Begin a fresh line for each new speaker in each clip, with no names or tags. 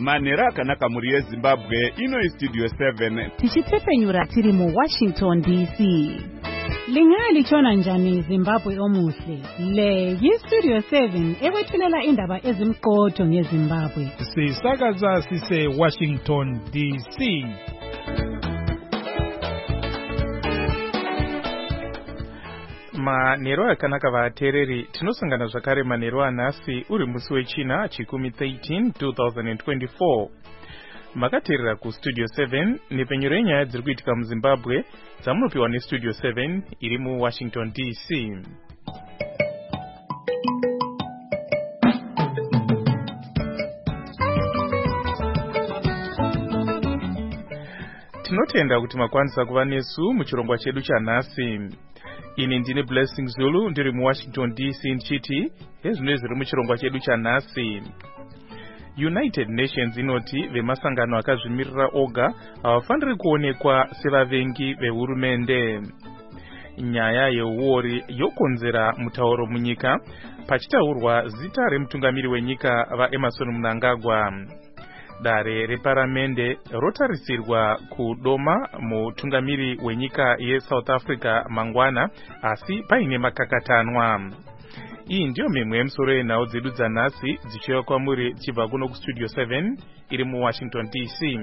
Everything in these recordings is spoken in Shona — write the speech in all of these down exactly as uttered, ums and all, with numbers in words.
Manera akanaka muri yeZimbabwe ino iStudio seven.
Tichitephenyura tiri mu Washington D C. Lingali chona njani Zimbabwe omuhle. Le yiStudio seven ekwethulela indaba ezimqotho ngeZimbabwe.
Sisakaza sise Washington D C. Manero akanaka vatereri tinosangana zvakare manero anhasi uri musi wechina chikumi thirteen twenty twenty-four. Makaterera kuStudio seven nepenyero yenyaya dziri kuitika muZimbabwe dzamunopiwa neStudio seven iri muWashington D C. Tinotenda kuti makwanisa kuva nesu muchirongwa chedu chanhasi. Ini ndine Blessing Zulu ndiri muWashington D C nchiti ezvino zviri muchirongwa chedu chanhasi. United Nations inoti vemasangano akazvimirira oga havafaniri kuonekwa sevavengi vehurumende. Nyaya yeuori yokonzera mutauro munyika pachitaurwa zita remutungamiri wenyika vaEmmerson Mnangagwa. Dare reparamende rotarisirwa kudoma mutungamiri wenyika yeSouth Africa mangwana asi paine makakatanwa. Iyi ndiyo mimwe yemusoro yenhau dzedu dzanhasi dzichiuya kwamuri chibva kuno kuStudio seven iri muWashington D C.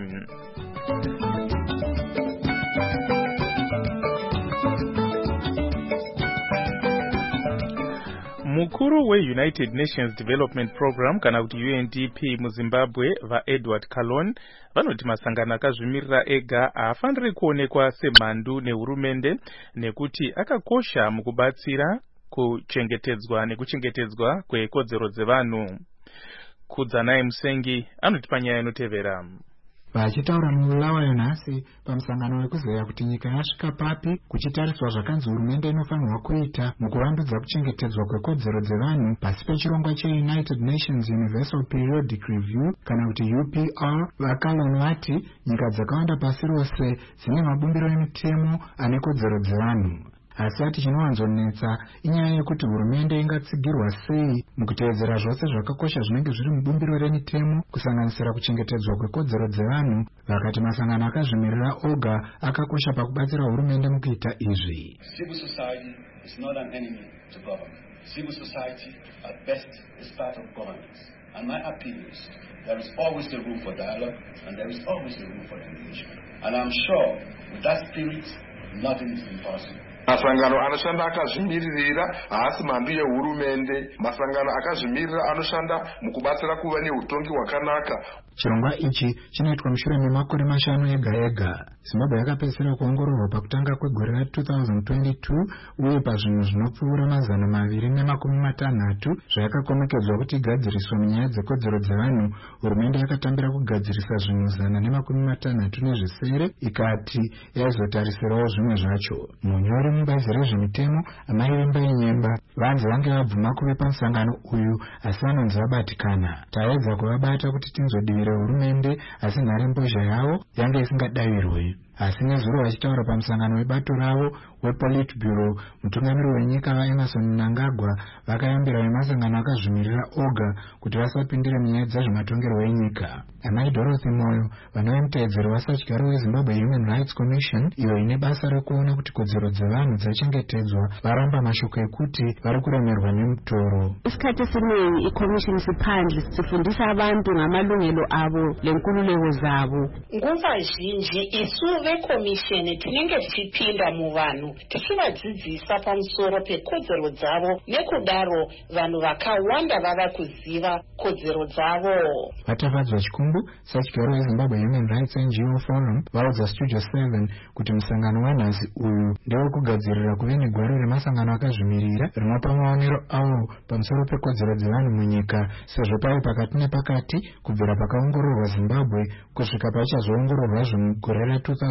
Mukuru weUnited Nations Development Program kana kuti U N D P muZimbabwe vaEdward Kalon vanoti masangano akazvimirira ega haafaniri kuonekwa semhandu nehurumende nekuti akakosha mukubatsira kuchengetedzwa nekuchengetedzwa kwekodzero dzevanhu. Kudzanai Musengi anoti panyaya inotevera.
Vachitaura muulawa nhasi pamusangano wekuziva kuti nyika yasvika papi kuchitariswa zvakanzi hurumende inofanirwa kuita mukuvandudza kuchengetedzwa kwekodzero dzevanhu pasi pechirongwa cheUnited Nations Universal Periodic Review kana kuti U P R. Vakalon vati nyika dzakawanda pasi rose dzine mabumbiro emitemo ane kodzero dzevanhu. Asi ati chinowanzonetsa inyaya yekuti hurumende ingatsigirwa sei mukutevedzera zvose zvakakosha zvinenge zviri mubumbiro remitemo kusanganisira kuchengetedzwa kwekodzero dzevanhu. Vakati masangano akazvimirira oga akakosha pakubatsira hurumende mukuita izvi.
Civil society is not an enemy to government. Civil society at best is part of governance. And my appeal is there is always a room for dialogue and there is always a room for engagement. And I'm sure with that spirit nothing is impossible.
Masangano anoshanda akazvimiririra haasi mhandu yehurumende. Masangano akazvimirira anoshanda mukubatsira kuva neutongi hwakanaka.
Chirongwa ichi chinoitwa mushure memakore mashanu ega ega. Zimbabwe yakapedzisira kuongororwa pakutanga kwegore ra twenty twenty-two uye pazvinhu zvinopfuura mazana maviri nemakumi matanhatu zvayakakomekedzwa kuti igadziriswe munyaya dzekodzero dzevanhu. Hurumende yakatambira kugadzirisa zvinhu zana nemakumi matanhatu nezvisere ikati yaizotarisirawo zvimwe zvacho. Munyori mubazi rezvemitemo amai vemba yenyemba vanzi vange vabvuma kuve pamusangano uyu asi vanonzi vabatikana. Taedza kuvabata kuti tinzodivire hurumende asi nharembozha yavo yange isingadavurwi. Asi nezuro vachitaura pamusangano webato ravo wePolitburo, mutungamiri wenyika vaEmmerson Mnangagwa vakayambira vemasangano akazvimirira oga kuti vasapindire munyaya dzezvematongerwo enyika. Amai Dorothy Moyo vanove muteedzeri wasatyaro weZimbabwe Human Rights Commission iyo ine basa rekuona kuti kodzero dzevanhu dzichengetedzwa varamba mashoko ekuti vari kuremerwa nemutoro.
Isikhathi esiningi iCommission siphandle sifundisa abantu ngamalungelo abo lenkululeko zabo.
Nguva zhinji isu veCommission tinenge tichipinda muvanhu tichivadzidzisa pamusoro pekodzero dzavo nekudaro vanhu vakawanda vava kuziva kodzero dzavo.
Vatavadzwa chikumbu satyaro weZimbabwe Human Rights N G O Forum vaudza Studio seven kuti musangano wanhasi uyu ndewe kugadzirira kuve negwaro remasangano akazvimirira rinopa maonero avo pamusoro pekodzero dzevanhu munyika sezvo pave pakati nepakati kubvira pakaongororwa Zimbabwe kusvika paichazoongororwa zvomugore ra twenty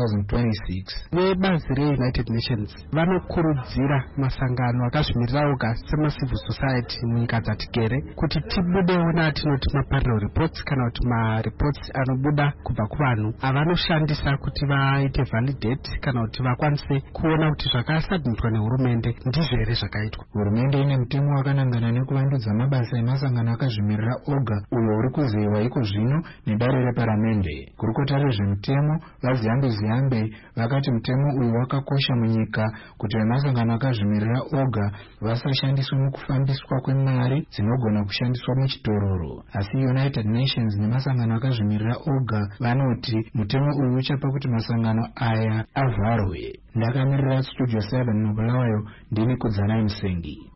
thousand twenty-six.
Vebazi reUnited Nations vanokurudzira masangano akazvimirira oga semacivil society munyika dzatigere kuti tibudewo natinoti maparallel reports kana kuti mareports anobuda kubva kuvanhu avanoshandisa kuti vaite validate kana kuti vakwanise kuona kuti zvakasabhmitwa nehurumende ndizvo here zvakaitwa.
Hurumende ine mutemo wakanangana nekuvandudza mabasa emasangano akazvimirira oga uyo uri kuziviwa iko zvino nedare reparamende. Gurukota rezvemutemo vaZiyambe Ziyambe vakati mutemo uyu wakakosha munyika kuti vemasangano akazvimirira oga vasashandiswe mukufambiswa kwemari dzinogona kushandiswa muchitororo. Asi United Nations nemasangano akazvimirira oga vanoti mutemo uyu uchapa kuti masangano aya avharwe. Ndakamirira Studio seven mubulawayo ndini Kudzanai Musengi.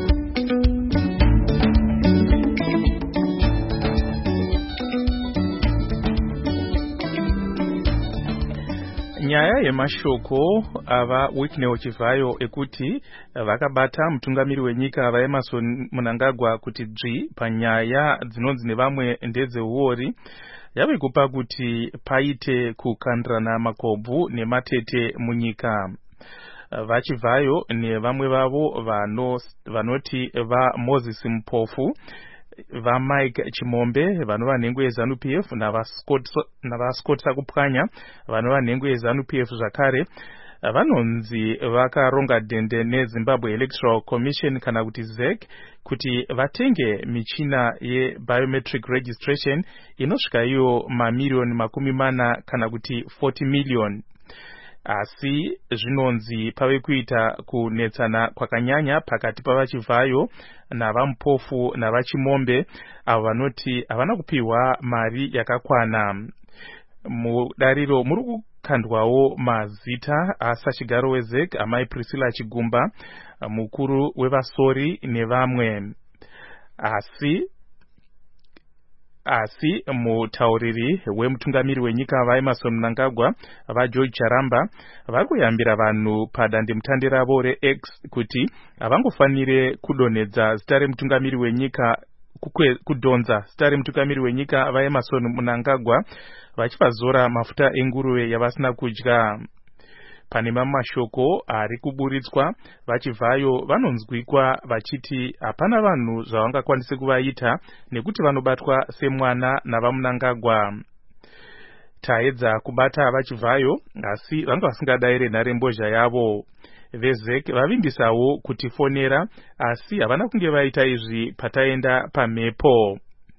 Nyaya yemashoko ava Whitney Chivayo ekuti vakabata mutungamiri wenyika vaEmmerson Mnangagwa kuti dzvi panyaya dzinonzi nevamwe ndedzeuori yave kupa kuti paite kukandirana makobvu nematete munyika. Vachivayo nevamwe vavo vano vanoti va Moses Mpofu va Mike Chimombe vanova nhengo yeZANU P F nava Scott nava Scott Sakupwanya vanova nhengo yeZANU P F zvakare vanonzi vakaronga dende neZimbabwe Electoral Commission kana kuti Z E C kuti vatenge michina yebiometric registration inosvika iyo mamiliyoni makumi mana kana kuti forty million. Asi zvinonzi pave kuita kunetsana kwakanyanya pakati pavachivayo navampofu navachimombe avo vanoti havana kupiwa mari yakakwana. Mudariro muri kukandwawo mazita asachigaro weZ E C amai Priscilla Chigumba, mukuru wevasori nevamwe. Asi asi mutauriri wemutungamiri wenyika vaEmmerson Mnangagwa vaGeorge Charamba vari kuyambira vanhu padandemutande ravo reX kuti havangofanire kudonhedza zita remutungamiri wenyika kudonza zita remutungamiri wenyika vaEmmerson Mnangagwa vachivazora mafuta enguruve yavasina kudya. Pane mamwe mashoko ari kuburitswa vachivayo vanonzwikwa vachiti hapana vanhu zvavangakwanise kuvaita nekuti vanobatwa semwana navaMnangagwa. Taedza kubata vachivayo asi vanga vasingadayire nharembozha yavo. VeZ E C vavimbisawo kutifonera asi havana kunge vaita izvi pataenda pamhepo.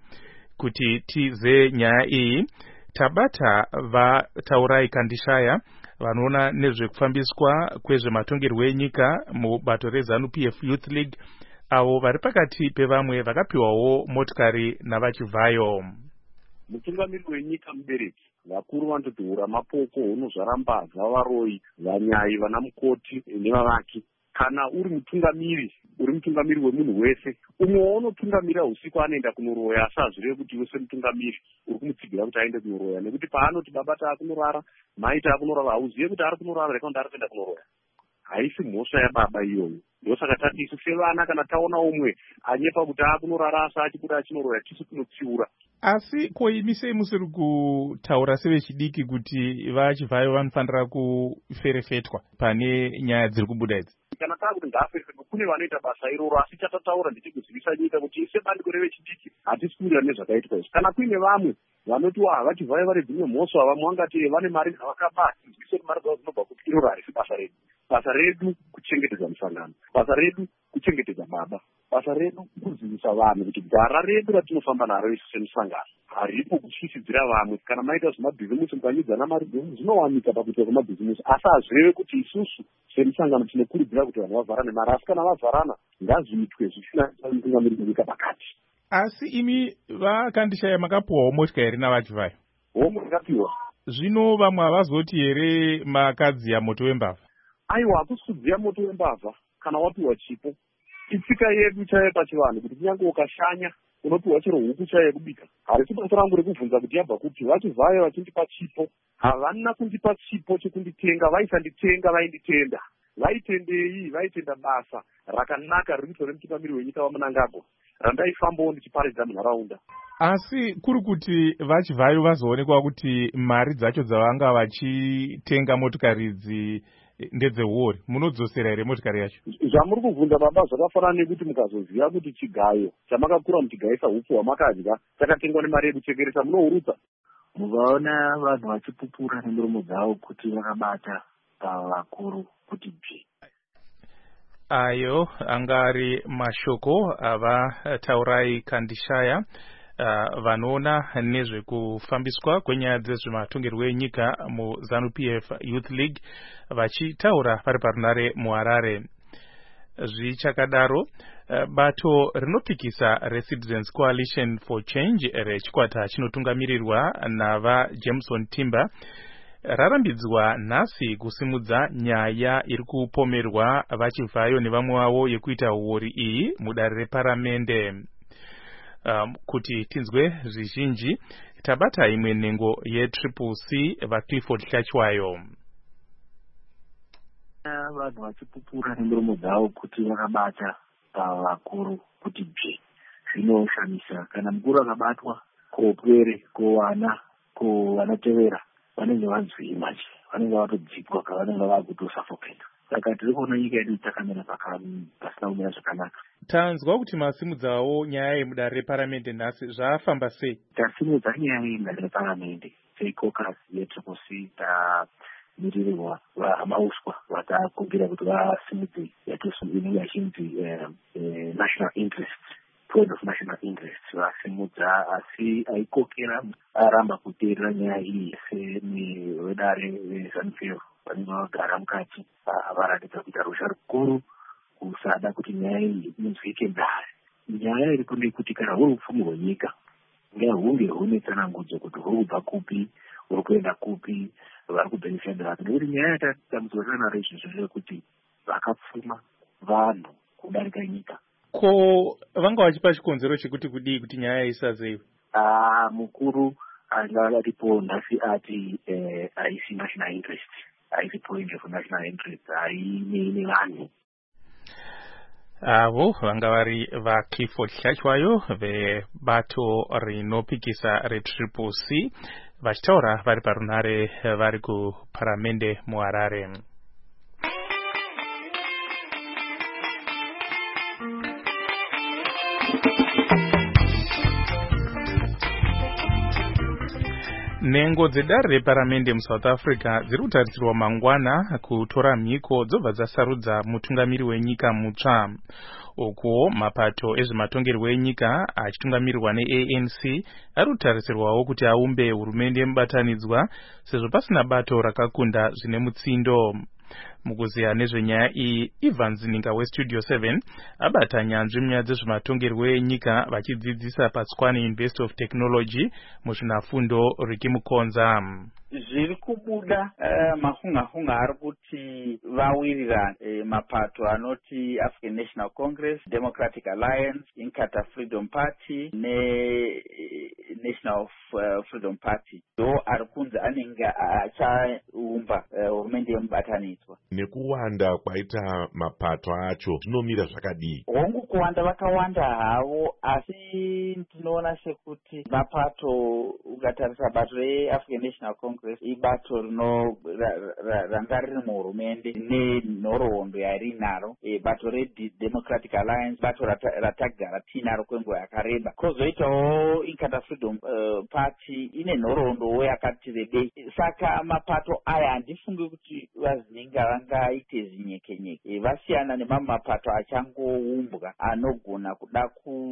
Kuti tize nyaya iyi tabata vaTaurai Kandishaya vanoona nezvekufambiswa kwezvematongerwo enyika mubato reZANU P F Youth League avo vari pakati pevamwe vakapiwawo motikari navachivayo.
Mutungamiri wenyika mubereki vakuru vanototi uramapoko hunozvarambadza varoi vanyai vana mukoti nevavaki. Kana uri mutungamiri uri mutungamiri wemunhu wese umwe waunotungamira usiku anoenda kunoroya asi hazvireve kuti iwe semutungamiri uri kumutsigira kuti aende kunoroya nekuti paanoti baba taakunorara mai taakunorara hauzive kuti ari kunorara reka kuti ari kuenda kunoroya. Haisi mhosva yababa iyoyo. Ndosaka tati isu sevana kana taona umwe anyepa kuti aakunorara asi achibuda achinoroya tisu kunotsiura.
Asi koimisei musiri kutaura sevechidiki kuti vachivayo vanofanira kuferefetwa pane nyaya dziri kubuda idzi?
Kana taakuti ngaaferefetwa kune vanoita basa iroro asi chatataura ndichikuzivisa nyika kuti sebandiko revechidiki hatisi kuwirirana nezvakaitwa izvi. Kana kuine vamwe vanoti wa vachivayo vari dzimwe mhosva vamwe vangati vane mari dzavakabata zvise mari dzavo dzinobva kuti iroro harisi basa redu. Basa redu kuchengetedza musangano, basa redu kuchengetedza baba, basa redu kuzivisa vanhu kuti gara redu ratinofamba naro isu semusangano haripo kutyisidzira vamwe. Kana maita zvemabhizimusi mukanyidzana mari dzinowanika pakuita kwemabhizimusi asi hazvireve kuti isusu semusangano tinokurudzira kuti vanhu vavhara nemari. Asi kana vavharana ngazviitwe zvisina mutungamiri wenyika pakati.
Asi imi vaKandishaya makapiwawo motika here navachivayo?
Homwe ndakapiwa.
Zvino vamwe havazoti here makadziya moto wembavha?
Aiwa, hakusi kudziya moto wembavha kana wapiwa chipo. Itsika yedu chaiyo pachivanhu kuti kunyange ukashanya unopiwa chero huku chaiyo yekubika. Harisi basa rangu rekubvunza kuti yabva kuti vachivayo vachindipa chipo havana kundipa chipo chekunditenga, vaisanditenga vainditenda. Vaitendei? Vaitenda basa rakanaka riri kuitwa nemutungamiri wenyika vaMnangagwa randaifambawo ndichiparidza munharaunda.
Asi kuri kuti vachibvayo vazoonekwa kuti mari dzacho dzavanga vachitenga motikari idzi ndedzeuori, munodzosera here motikari yacho?
Zvamuri kubvunza baba zvakafanana nekuti mukazoziva kuti chigayo chamakakura muchigaisa hupfu hwamakadya chakatengwa nemari yekuchekeresa, munohurutsa.
Mukaona vanhu vachipupura nemiromo dzavo kuti vakabata pavakuru kuti bvi.
Ayo angari mashoko avataurai Kandishaya Uh, vanoona nezvekufambiswa kwenyaya dzezvematongerwo enyika muZANU P F Youth League vachitaura vari parunare muHarare. Zvichakadaro, uh, bato rinopikisa reCitizens Coalition for Change rechikwata chinotungamirirwa nava Jameson Timber rarambidzwa nhasi kusimudza nyaya iri kupomerwa vachibvayo nevamwe vavo yekuita uori iyi mudare reparamende. Um, kuti tinzwe zvizhinji tabata imwe nhengo yetriple C vaClifford Hlachwayo.
Vanhu vachipupura nemiromo dzavo kuti vakabata pavakuru kuti bvi. Zvinoshamisa kana mukuru akabatwa kopwere kovana kovanotevera vanenge vanzwii manje, vanenge vatodzipwa kavanenge vakutosafoketa. Saka tiri kuona nyika yedu takamira pasina kumira zvakanaka.
Tanzwa kuti masimudzawo nyaya yemudare reparamende nhasi zvafamba sei?
Tasimudza nyaya yemudare reparamende seikokas yetriple C tamirirwa vamauswa vatakumbira kuti vasimudze inenge yachinzi national interest, point of national interest, vasimudza asi aikokera aramba kuteerera nyaya iyi sevedare reZANU P F vanenge vagara mukati varatidza kuita rusha rukuru kusada kuti nyaya iyi inzwike ndare. Nyaya iripo ndeyekuti kana huri upfumi hwenyika ngahunge hune tsanangudzo kuti huri kubva kupi, huri kuenda kupi, vari kubhenefenda vapi, nekuti nyaya yatatambudzwa nayo izvozvo zvekuti vakapfuma vanhu kudarika nyika.
Ko vanga vachipa chikonzero chekuti kudii kuti nyaya isazeiwe?
Ah, mukuru anga aripo nhasi ati haisi national interest, haisi point of national interest, haine vanhu.
Avo vanga vari vaClifford Hlachwayo vebato rinopikisa retriple C vachitaura vari parunare vari kuparamende muHarare. Nhengo dzedare reparamende muSouth Africa dziri kutarisirwa mangwana kutora mhiko dzobva dzasarudza mutungamiri wenyika mutsva. Uko mapato ezvematongerwo enyika achitungamirirwa neA N C ari kutarisirwawo kuti aumbe hurumende mubatanidzwa sezvo pasina bato rakakunda zvine mutsindo. Mukuziya nezvenyaya iyi, Evans Ninga weStudio seven abata nyanzvi munyaya dzezvematongerwo enyika vachidzidzisa paTshwane University of Technology muzvinafundo Ricky Mukonza.
Zviri kubuda uh, mahunga-hunga ari kuti vawirirana uh, mapato anoti African National Congress, Democratic Alliance, Inkatha Freedom Party ne uh, National uh, Freedom Party ndo ari kunzi anenge achaumba hurumende uh, yemubatanidzwa.
Nekuwanda kwaita mapato acho zvinomira zvakadii?
Hongu kuwanda vakawanda havo, asi tinoona sekuti mapato ukatarisa bato reAfrican National Congress ibato rino ranga riri muhurumende nenhoroondo yarinaro. E, bato reDemocratic Alliance bato ratagara tinaro kwenguva yakareba. Kozoitawo Inkatha Freedom uh, Party ine nhoroondo yakati rebei. Saka mapato aya handifungi kuti vazinenga vangaite zinyekenyeke. E, vasiyana nemamwe mapato achangoumbwa anogona kuda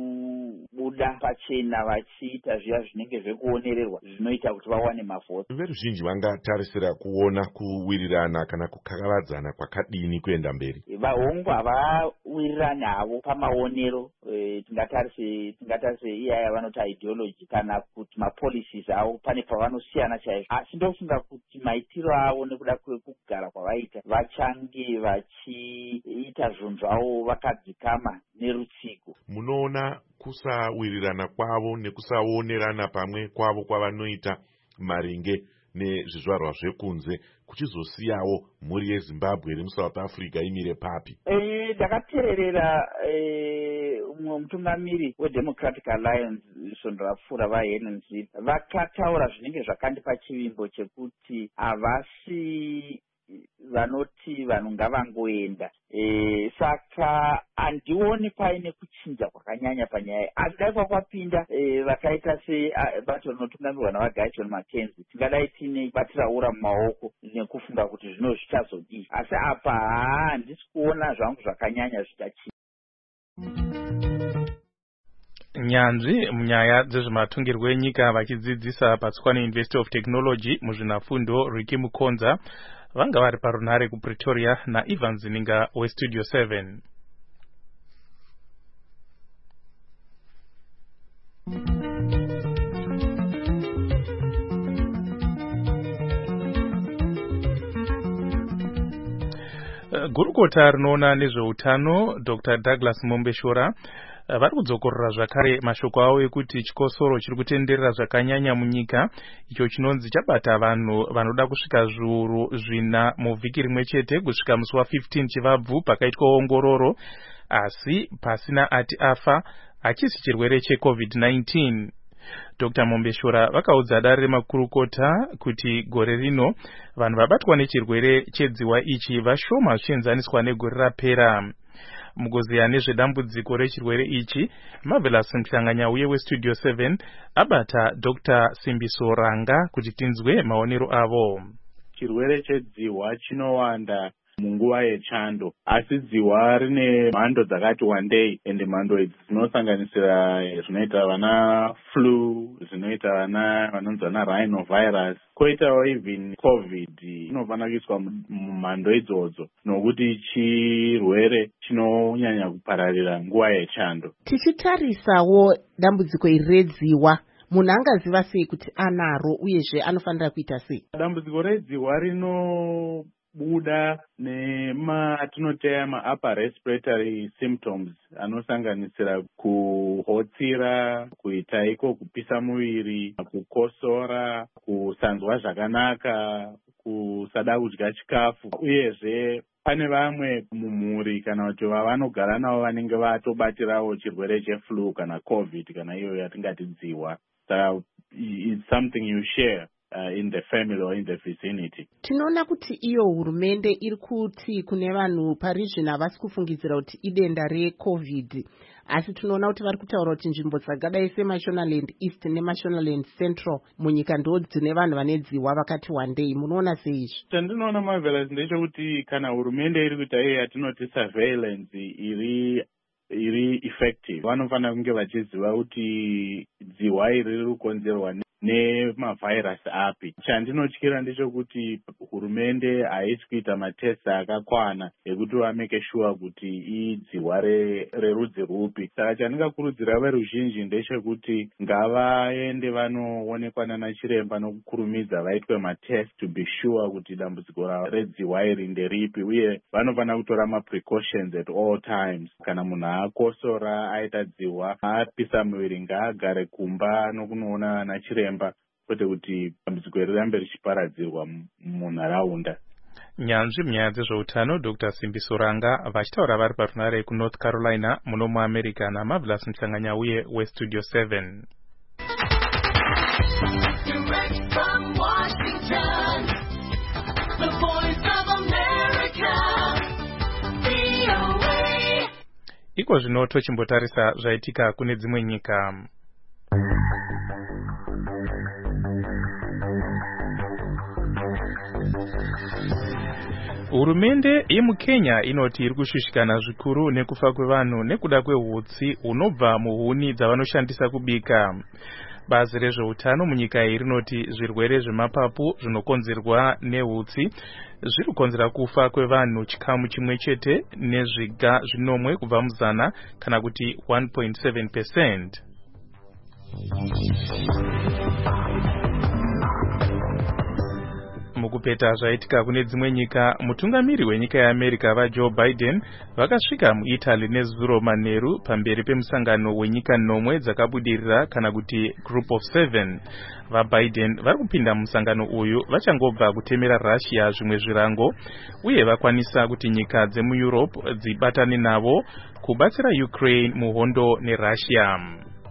kubuda pachena vachiita zviya zvinenge zvekuonererwa zvinoita kuti vawane mavhoti.
Veruzhinji vangatarisira kuona kuwirirana kana kukakavadzana kwakadini kuenda mberi?
Vahongu havawirirani havo pamaonero. E, tingatarise tingatarise iyaya vanota ideology kana kuti mapolicies avo pane pavanosiyana chaizvo. Asi ndofunga kuti maitiro avo nekuda kwekugara kwavaita vachange vachiita zvinhu zvavo vakadzikama nerutsiko.
Munoona kusawirirana kwavo nekusaonerana pamwe kwavo kwavanoita maringe nezvizvarwa zvekunze kuchizosiyawo mhuri yeZimbabwe iri muSouth Africa imire papi?
Ndakateerera umwe mutungamiri weDemocratic Alliance svondo rapfuura vaHelen Zille vakataura zvinenge zvakandipa chivimbo chekuti havasi vanoti vanhu ngavangoenda. E, saka handioni paine kuchinja kwakanyanya panyaya. Asi dai kwakwapinda e, vakaita sebato rinotungamirwa navaGuy John Mackenzie, tingadai tiine batiraura mumaoko nekufunga kuti zvino zvichazodii. Asi apa handisi kuona zvangu zvakanyanya zvichachinja.
Nyanzvi munyaya dzezvematungirwo enyika vachidzidzisa paTswane University of Technology muzvinafundo Ricky Mukonza vanga vari parunhare kuPretoria naIvan Zininga weStudio seven. Gurukota rinoona nezveutano Doctor Douglas Mombeshora vari kudzokorera zvakare mashoko avo ekuti chikosoro chiri kutenderera zvakanyanya munyika icho chinonzi chabata vanhu vanoda kusvika zviuru zvina muvhiki rimwe chete kusvika musi wa15 chivabvu pakaitwa ongororo, asi pasina ati afa, hachisi chirwere cheCovid nineteen. Doctor Mombeshora vakaudza dare remakurukota kuti gore rino vanhu vabatwa nechirwere chedziwa ichi vashoma zvichienzaniswa negore rapera. Mugoziya nezvedambudziko rechirwere ichi, Marvelous Mhlanganya uye weStudio seven abata Doctor Simbiso Ranga kuti tinzwe maonero avo.
Chirwere chedziwa chinowanda munguva yechando, asi dziwa rine mhando dzakati wandei, ende mhando idzi dzinosanganisira zvinoita vana flu, zvinoita vana vanonzi vana rhinovirus, koitawo even covid inofana kuiswa mumhando idzodzo nokuti chirwere chinonyanya kupararira nguva yechando.
Tichitarisawo dambudziko iri redziwa, munhu angaziva sei kuti anaro uyezve anofanira kuita sei?
Dambudziko redziwa rino buda nematinotaya ma-upper respiratory symptoms anosanganisira kuhotsira, kuita iko kupisa muviri, kukosora, kusanzwa zvakanaka, kusada kudya chikafu, uyezve pane vamwe mumhuri kana kuti vavanogara navo vanenge vatobatirawo chirwere cheflu kana covid kana iyo yatingati dziwa. So it's something you share Uh, in the family or in the vicinity.
Tinoona kuti iyo hurumende iri kuti kune vanhu pari zvino havasi kufungidzira kuti idenda reCovid, asi tinoona kuti vari kutaura kuti nzvimbo dzakadai seMashonaland East neMashonaland Central munyika ndo dzine vanhu vane dziwa vakati wandei. Munoona seizvi?
Chandinoona Marvelous ndechekuti kana hurumende iri kuita iyo yatinoti surveillance iri iri effective, vanofanira kunge vachiziva kuti dziwa iri riri kukonzerwa nemavhairasi api. Chandinotyira ndechekuti hurumende haisi kuita matesti akakwana ekuti vameke sure kuti idziwa rerudzi rupi. Saka chandingakurudzira veruzhinji ndechekuti ngavaende vanoonekwa nana chiremba nokukurumidza vaitwe matesti to be sure kuti dambudziko redziwa iri nderipi, uye vanofanira kutora maprecautions at all times. Kana munhu akosora aita dziwa apisa muviri ngaagare kumba nokunoona ana chiremba kwete kuti dambudziko rirambe richiparadzirwa munharaunda.
Nyanzvi munyaya dzezveutano Doctor Simbiso Ranga vachitaura vari parunhare kuNorth Carolina muno muAmerica naMarvelous Mhlanganya uye weStudio seven. Direct from Washington, the voice of America, V O A. Iko zvino tochimbotarisa zvaitika kune dzimwe nyika. Hurumende yemuKenya inoti iri kushushikana zvikuru nekufa kwevanhu nekuda kwehutsi hunobva muhuni dzavanoshandisa kubika. Bazi rezveutano munyika iyi rinoti zvirwere zvemapapu zvinokonzerwa nehutsi zviri kukonzera kufa kwevanhu chikamu chimwe chete nezviga zvinomwe kubva muzana kana kuti one point seven percent. mukupeta zvaitika kune dzimwe nyika, mutungamiri wenyika yeAmerica vaJoe Biden vakasvika muItaly nezuro manheru pamberi pemusangano wenyika nomwe dzakabudirira kana kuti Group of Seven. VaBiden vari kupinda musangano uyu vachangobva kutemera Russia zvimwe zvirango uye vakwanisa kuti nyika dzemuEurope dzibatane navo kubatsira Ukraine muhondo neRussia.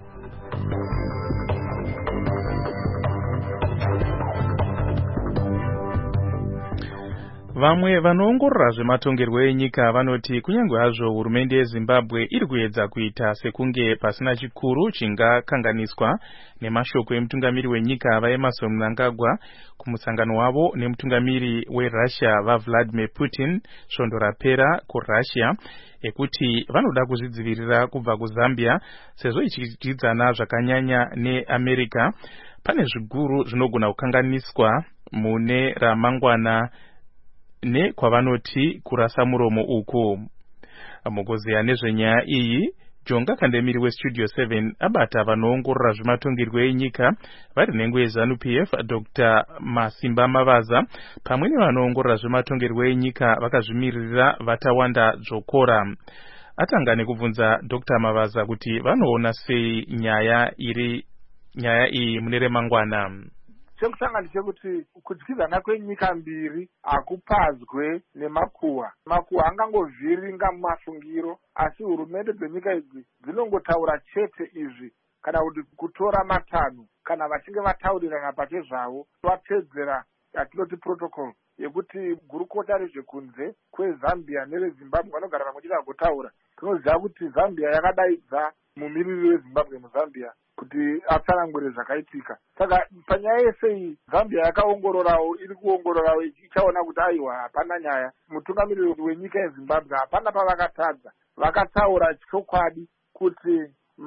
Vamwe vanoongorora zvematongerwo enyika vanoti kunyange hazvo hurumende yeZimbabwe iri kuedza kuita sekunge pasina chikuru chingakanganiswa nemashoko emutungamiri wenyika vaEmmerson Mnangagwa kumusangano wavo nemutungamiri weRussia vaVladimir Putin svondo rapera kuRussia ekuti vanoda kuzvidzivirira kubva kuZambia sezvo ichidyidzana zvakanyanya neAmerica. Pane zviguru zvinogona kukanganiswa mune ramangwana ne kwavanoti kurasa muromo uku. Mugozeya nezvenyaya iyi, Jonga Kandemiri weStudio seven abata vanoongorora zvematongerwo enyika vari nhengo yeZanu P F Doctor Masimba Mavaza pamwe nevanoongorora zvematongerwo enyika vakazvimirira vatawanda Dzokora. Atanga nekubvunza Doctor Mavaza kuti vanoona sei nyaya iri nyaya iyi mune remangwana.
Chekutanga ndechekuti kudyidzana kwenyika mbiri akupadzwe nemakuhwa. Makuhwa angangovhiringa mumafungiro, asi hurumende dzenyika idzi dzinongotaura chete izvi kana kuti kutora matanho kana vachinge vataurirana pachezvavo vatedzera yatinoti protocol yekuti gurukota rezvekunze kweZambia nereZimbabwe vanogara vamuchida kutaura. Tinoziva kuti Zambia yakadaidza mumiriri weZimbabwe muZambia kuti atsanangure zvakaitika. Saka panyaya yese iyi Zambia yakaongororawo, iri kuongororawo ichaona kuti aiwa hapana nyaya. Mutungamiri wenyika yeZimbabwe hapana pavakatadza, vakataura chokwadi kuti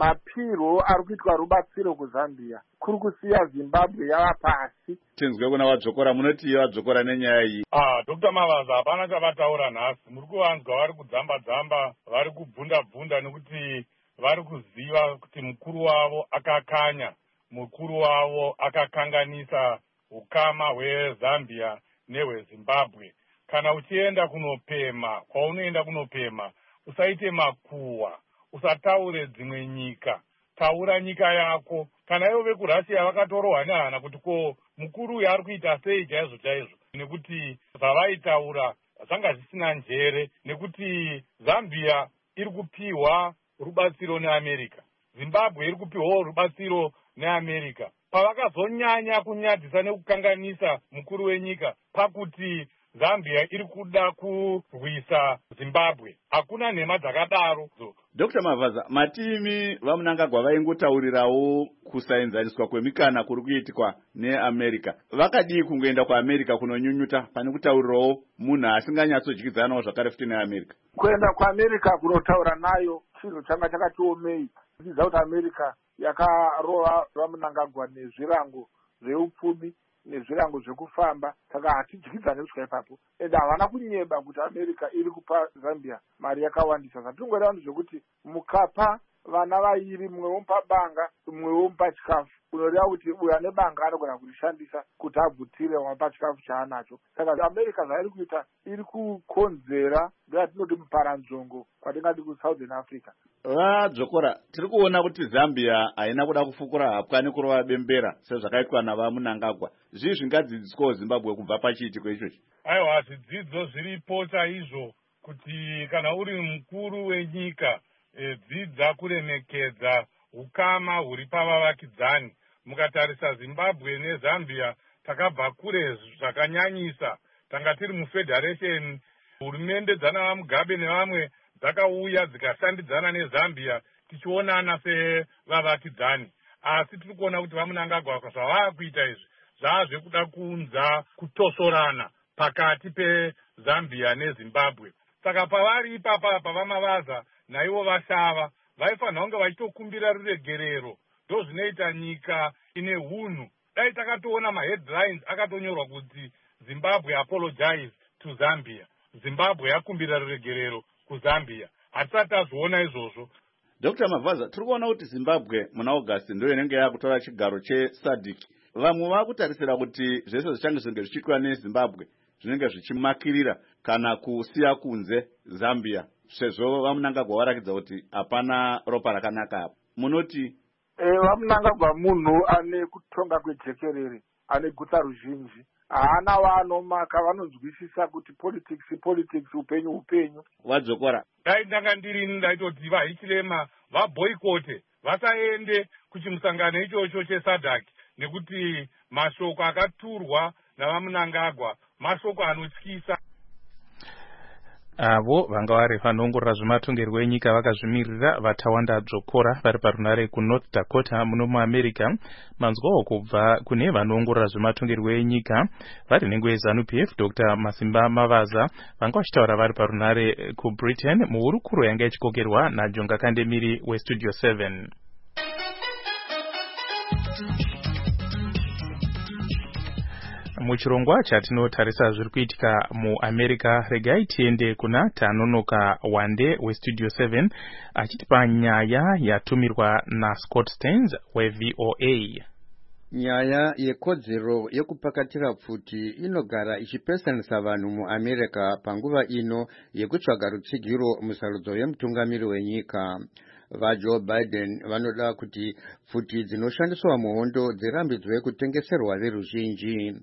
mapiro ari kuitwa rubatsiro kuZambia kuri kusiya Zimbabwe yava pasi.
Tinzwe kuna vadzokora, munoti vadzokora nenyaya iyi.
Ah, Doctor Mavaza hapana chavataura nhasi. Muri kuvanzwa vari kudzamba dzamba, vari kubvunda bvunda nekuti vari kuziva kuti mukuru wavo akakanya, mukuru wavo akakanganisa ukama hweZambia nehweZimbabwe. Kana uchienda kunopema, kwaunoenda kunopema, usaite makuhwa, usataure dzimwe nyika, taura nyika yako. Kana ivo vekuRussia vakatorohwa nehana kuti ko mukuru uyu ari kuita sei chaizvo chaizvo, nekuti zvavaitaura zvanga zvisina njere, nekuti Zambia iri kupiwa rubatsiro neAmerica, Zimbabwe iri kupiwawo rubatsiro neAmerica. Pavakazonyanya kunyadzisa nekukanganisa mukuru wenyika pakuti Zambia iri kuda kurwisa Zimbabwe, hakuna nhema dzakadaro.
Doctor Mavaza, matimi vaMnangagwa vaingotaurirawo kusaenzaniswa kwemikana kuri kuitikwa neAmerica. Vakadii kungoenda kuAmerica kunonyunyuta pane kutaurirawo munhu asinganyatsodyikizanawo zvakare futi neAmerica?
Kuenda kuAmerica kunotaura nayo chinhu changa chakatiomei. Tichiziva kuti America yakarova vaMnangagwa nezvirango zveupfumi nezvirango zvekufamba, saka hatidyidzane kusvika ipapo. Ende havana kunyeba kuti America iri kupa Zambia mari yakawandisa. Zvatingoreva ndezvekuti mukapa vana vairi, mumwe womupa banga, mumwe womupa chikafu, unoreva kuti uyo ane banga anogona kurishandisa kuti abvutire wamapa chikafu chaanacho. Saka America zvairi kuita iri kukonzera ndoyatinoti muparanzongo kwatingati kuSouthern Africa.
Vadzokora, tiri kuona kuti Zambia haina kuda kufukura hapwa nekurova bembera sezvakaitwa navaMnangagwa. Zvii zvingadzidziswawo Zimbabwe kubva pachiitiko ichochi?
Aiwa, zvidzidzo zviripo chaizvo kuti kana uri mukuru wenyika, e, dzidza kuremekedza ukama huri pavavakidzani. Mukatarisa Zimbabwe neZambia takabva kure zvakanyanyisa. Tanga tiri mufederation, hurumende dzana Mugabe nevamwe dzakauya dzikashandidzana neZambia tichionana sevavakidzani. Asi tiri kuona kuti vaMnangagwa zvavaa kuita izvi zvazvekuda kuunza kutosorana pakati peZambia neZimbabwe. Saka pavari ipapa pavamavaza naivo vashava, vaifanira kunge vachitokumbira ruregerero. Ndo zvinoita nyika ine hunhu. Dai takatoona maheadlines akatonyorwa kuti Zimbabwe apologize to Zambia, Zimbabwe yakumbira ruregerero kuZambia. Hatisati tazviona izvozvo.
Doctor Mavaza, tiri kuona kuti Zimbabwe muna August ndio inenge yakutora chigaro cheSADC. vamwe vakutarisira kuti zvese zvichange zvinge zvichiitwa nezimbabwe zvinenge zvichimakirira kana kusiya kunze zambia sezvo vamunangagwa varakidza kuti hapana ropa rakanaka apo. Munoti
e, vamunangagwa munhu ane kutonga kwejekerere, ane guta ruzhinji, haana waanomaka, vanonzwisisa kuti politics politics, upenyu upenyu.
Wadzokora
dai ndanga ndirini ndaitoti vahichilema vabhoikote vasaende kuchimusangano ichocho chesadhaki, nekuti mashoko akaturwa navamunangagwa mashoko anotyisa.
avo vanga vari vanoongorora zvematongerwo enyika vakazvimirira vatawanda dzokora vari parunare kunorth dakota muno muamerica. manzwawo kubva kune vanoongorora zvematongerwo enyika vari nhengo yeZANU-P F Dr Masimba Mavaza vanga vachitaura vari parunare kubritain muhurukuro yanga ichikokerwa naJonga Kandemiri westudio seven. Muchirongwa chatinotarisa zviri kuitika muAmerica, regai tiende kuna Tanonoka Wande westudio seven achitipa nyaya yatumirwa naScott Stearns weV O A.
Nyaya yekodzero yekupakatira pfuti inogara ichipesanisa vanhu muAmerica panguva ino yekutsvaga rutsigiro musarudzo yemutungamiri wenyika. VaJoe Biden vanoda kuti pfuti dzinoshandiswa muhondo dzirambidzwe kutengeserwa veruzhinji.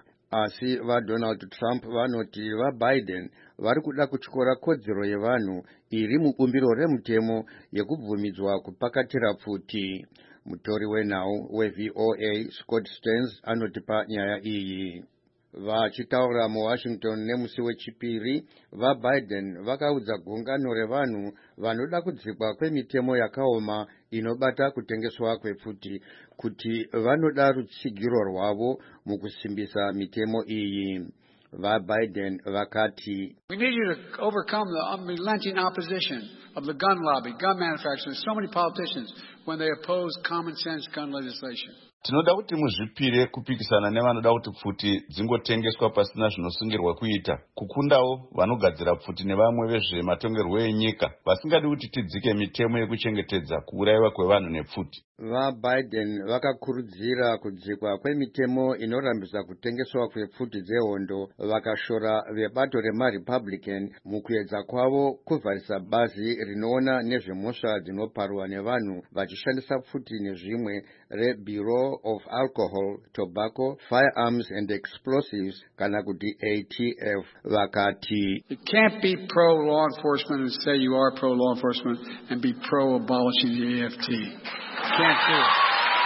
Asi vaDonald Trump vanoti vaBiden vari kuda kutyora kodzero yevanhu iri mubumbiro remutemo yekubvumidzwa kupakatira pfuti. Mutori wenhau weV O A Scott Stearns anotipa nyaya iyi. Vachitaura muWashington nemusi wechipiri, vaBiden vakaudza gungano revanhu vanoda kudzikwa kwemitemo yakaoma inobata kutengeswa kwepfuti kuti vanoda rutsigiro rwavo mukusimbisa mitemo iyi. VaBiden vakati,
we need you to overcome the unrelenting opposition of the gun lobby, gun manufacturers, so many politicians when they oppose common sense gun legislation.
Tinoda kuti muzvipire kupikisana nevanoda kuti pfuti dzingotengeswa pasina zvinosungirwa kuita, kukundawo vanogadzira pfuti nevamwe vezvematongerwo enyika vasingadi kuti tidzike mitemo yekuchengetedza kuurayiwa kwevanhu nepfuti.
VaBiden vakakurudzira kudzikwa kwemitemo inorambisa kutengeswa kwepfuti dzehondo, vakashora vebato remaRepublican mukuedza kwavo kuvharisa bazi rinoona nezvemhosva dzinoparwa nevanhu vachishandisa pfuti nezvimwe reBureau of Alcohol, Tobacco, Firearms and Explosives kana kuti A T F. Vakati,
you can't be pro law enforcement and say you are pro law enforcement and be pro abolishing the A F T. Can't do it.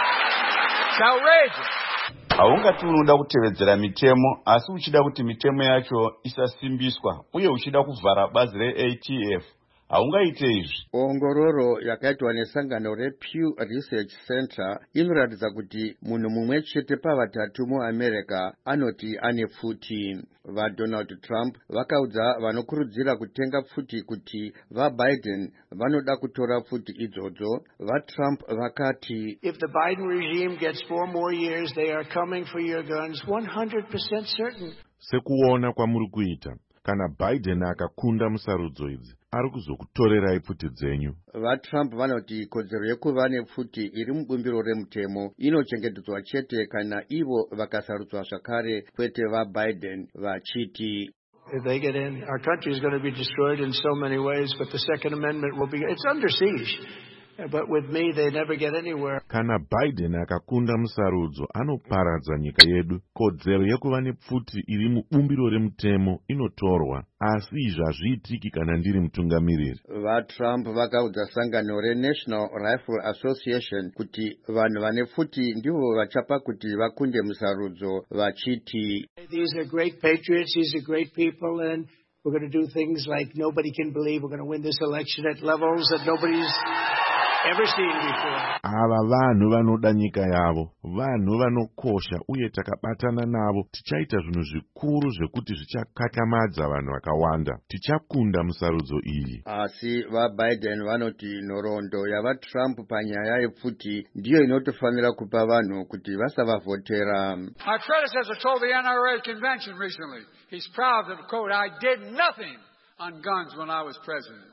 It's outrageous.
Haungati unoda kutevedzera mitemo asi uchida kuti mitemo yacho isasimbiswa uye uchida kuvhara bazi reA T F. Haungaite izvi.
Ongororo yakaitwa nesangano rePew Research Center inoratidza kuti munhu mumwe chete pavatatu muAmerica anoti ane pfuti. VaDonald Trump vakaudza vanokurudzira kutenga pfuti kuti vaBiden vanoda kutora pfuti idzodzo. VaTrump vakati,
if the Biden regime gets four more years, they are coming for your guns, one hundred percent certain.
Sekuona kwamuri kuita, kana Biden akakunda musarudzo idzi, ari kuzokutorerai pfuti dzenyu.
VaTrump vanoti kodzero yekuva nepfuti iri mubumbiro remutemo inochengetedzwa chete kana ivo vakasarudzwa zvakare, kwete vaBiden, vachiti,
if they get in, our country is going to be destroyed in so many ways, but the Second Amendment will be, it's under siege. But with me, they never get anywhere.
Kana Biden akakunda musarudzo, anoparadza nyika yedu. Kodzero yekuva nepfuti iri mubumbiro remutemo inotorwa, asi izvi hazviitiki kana ndiri mutungamiriri.
VaTrump vakaudza sangano reNational Rifle Association kuti vanhu vane pfuti ndivo vachapa kuti vakunde musarudzo, vachiti,
these are great patriots, these are great people, and we're going to do things like nobody can believe. We're going to win this election at levels that nobody's ever seen before.
Ava vanhu vanoda nyika yavo, vanhu vanokosha uye takabatana navo, tichaita zvinhu zvikuru zvekuti zvichakakamadza vanhu vakawanda. Tichakunda musarudzo iyi.
Asi vaBiden vanoti nhoroondo yavaTrump panyaya yepfuti ndiyo inotofanira kupa vanhu kuti vasavavhotera.
My predecessor told the N R A convention recently, he's proud that, quote, I did nothing on guns when I was president.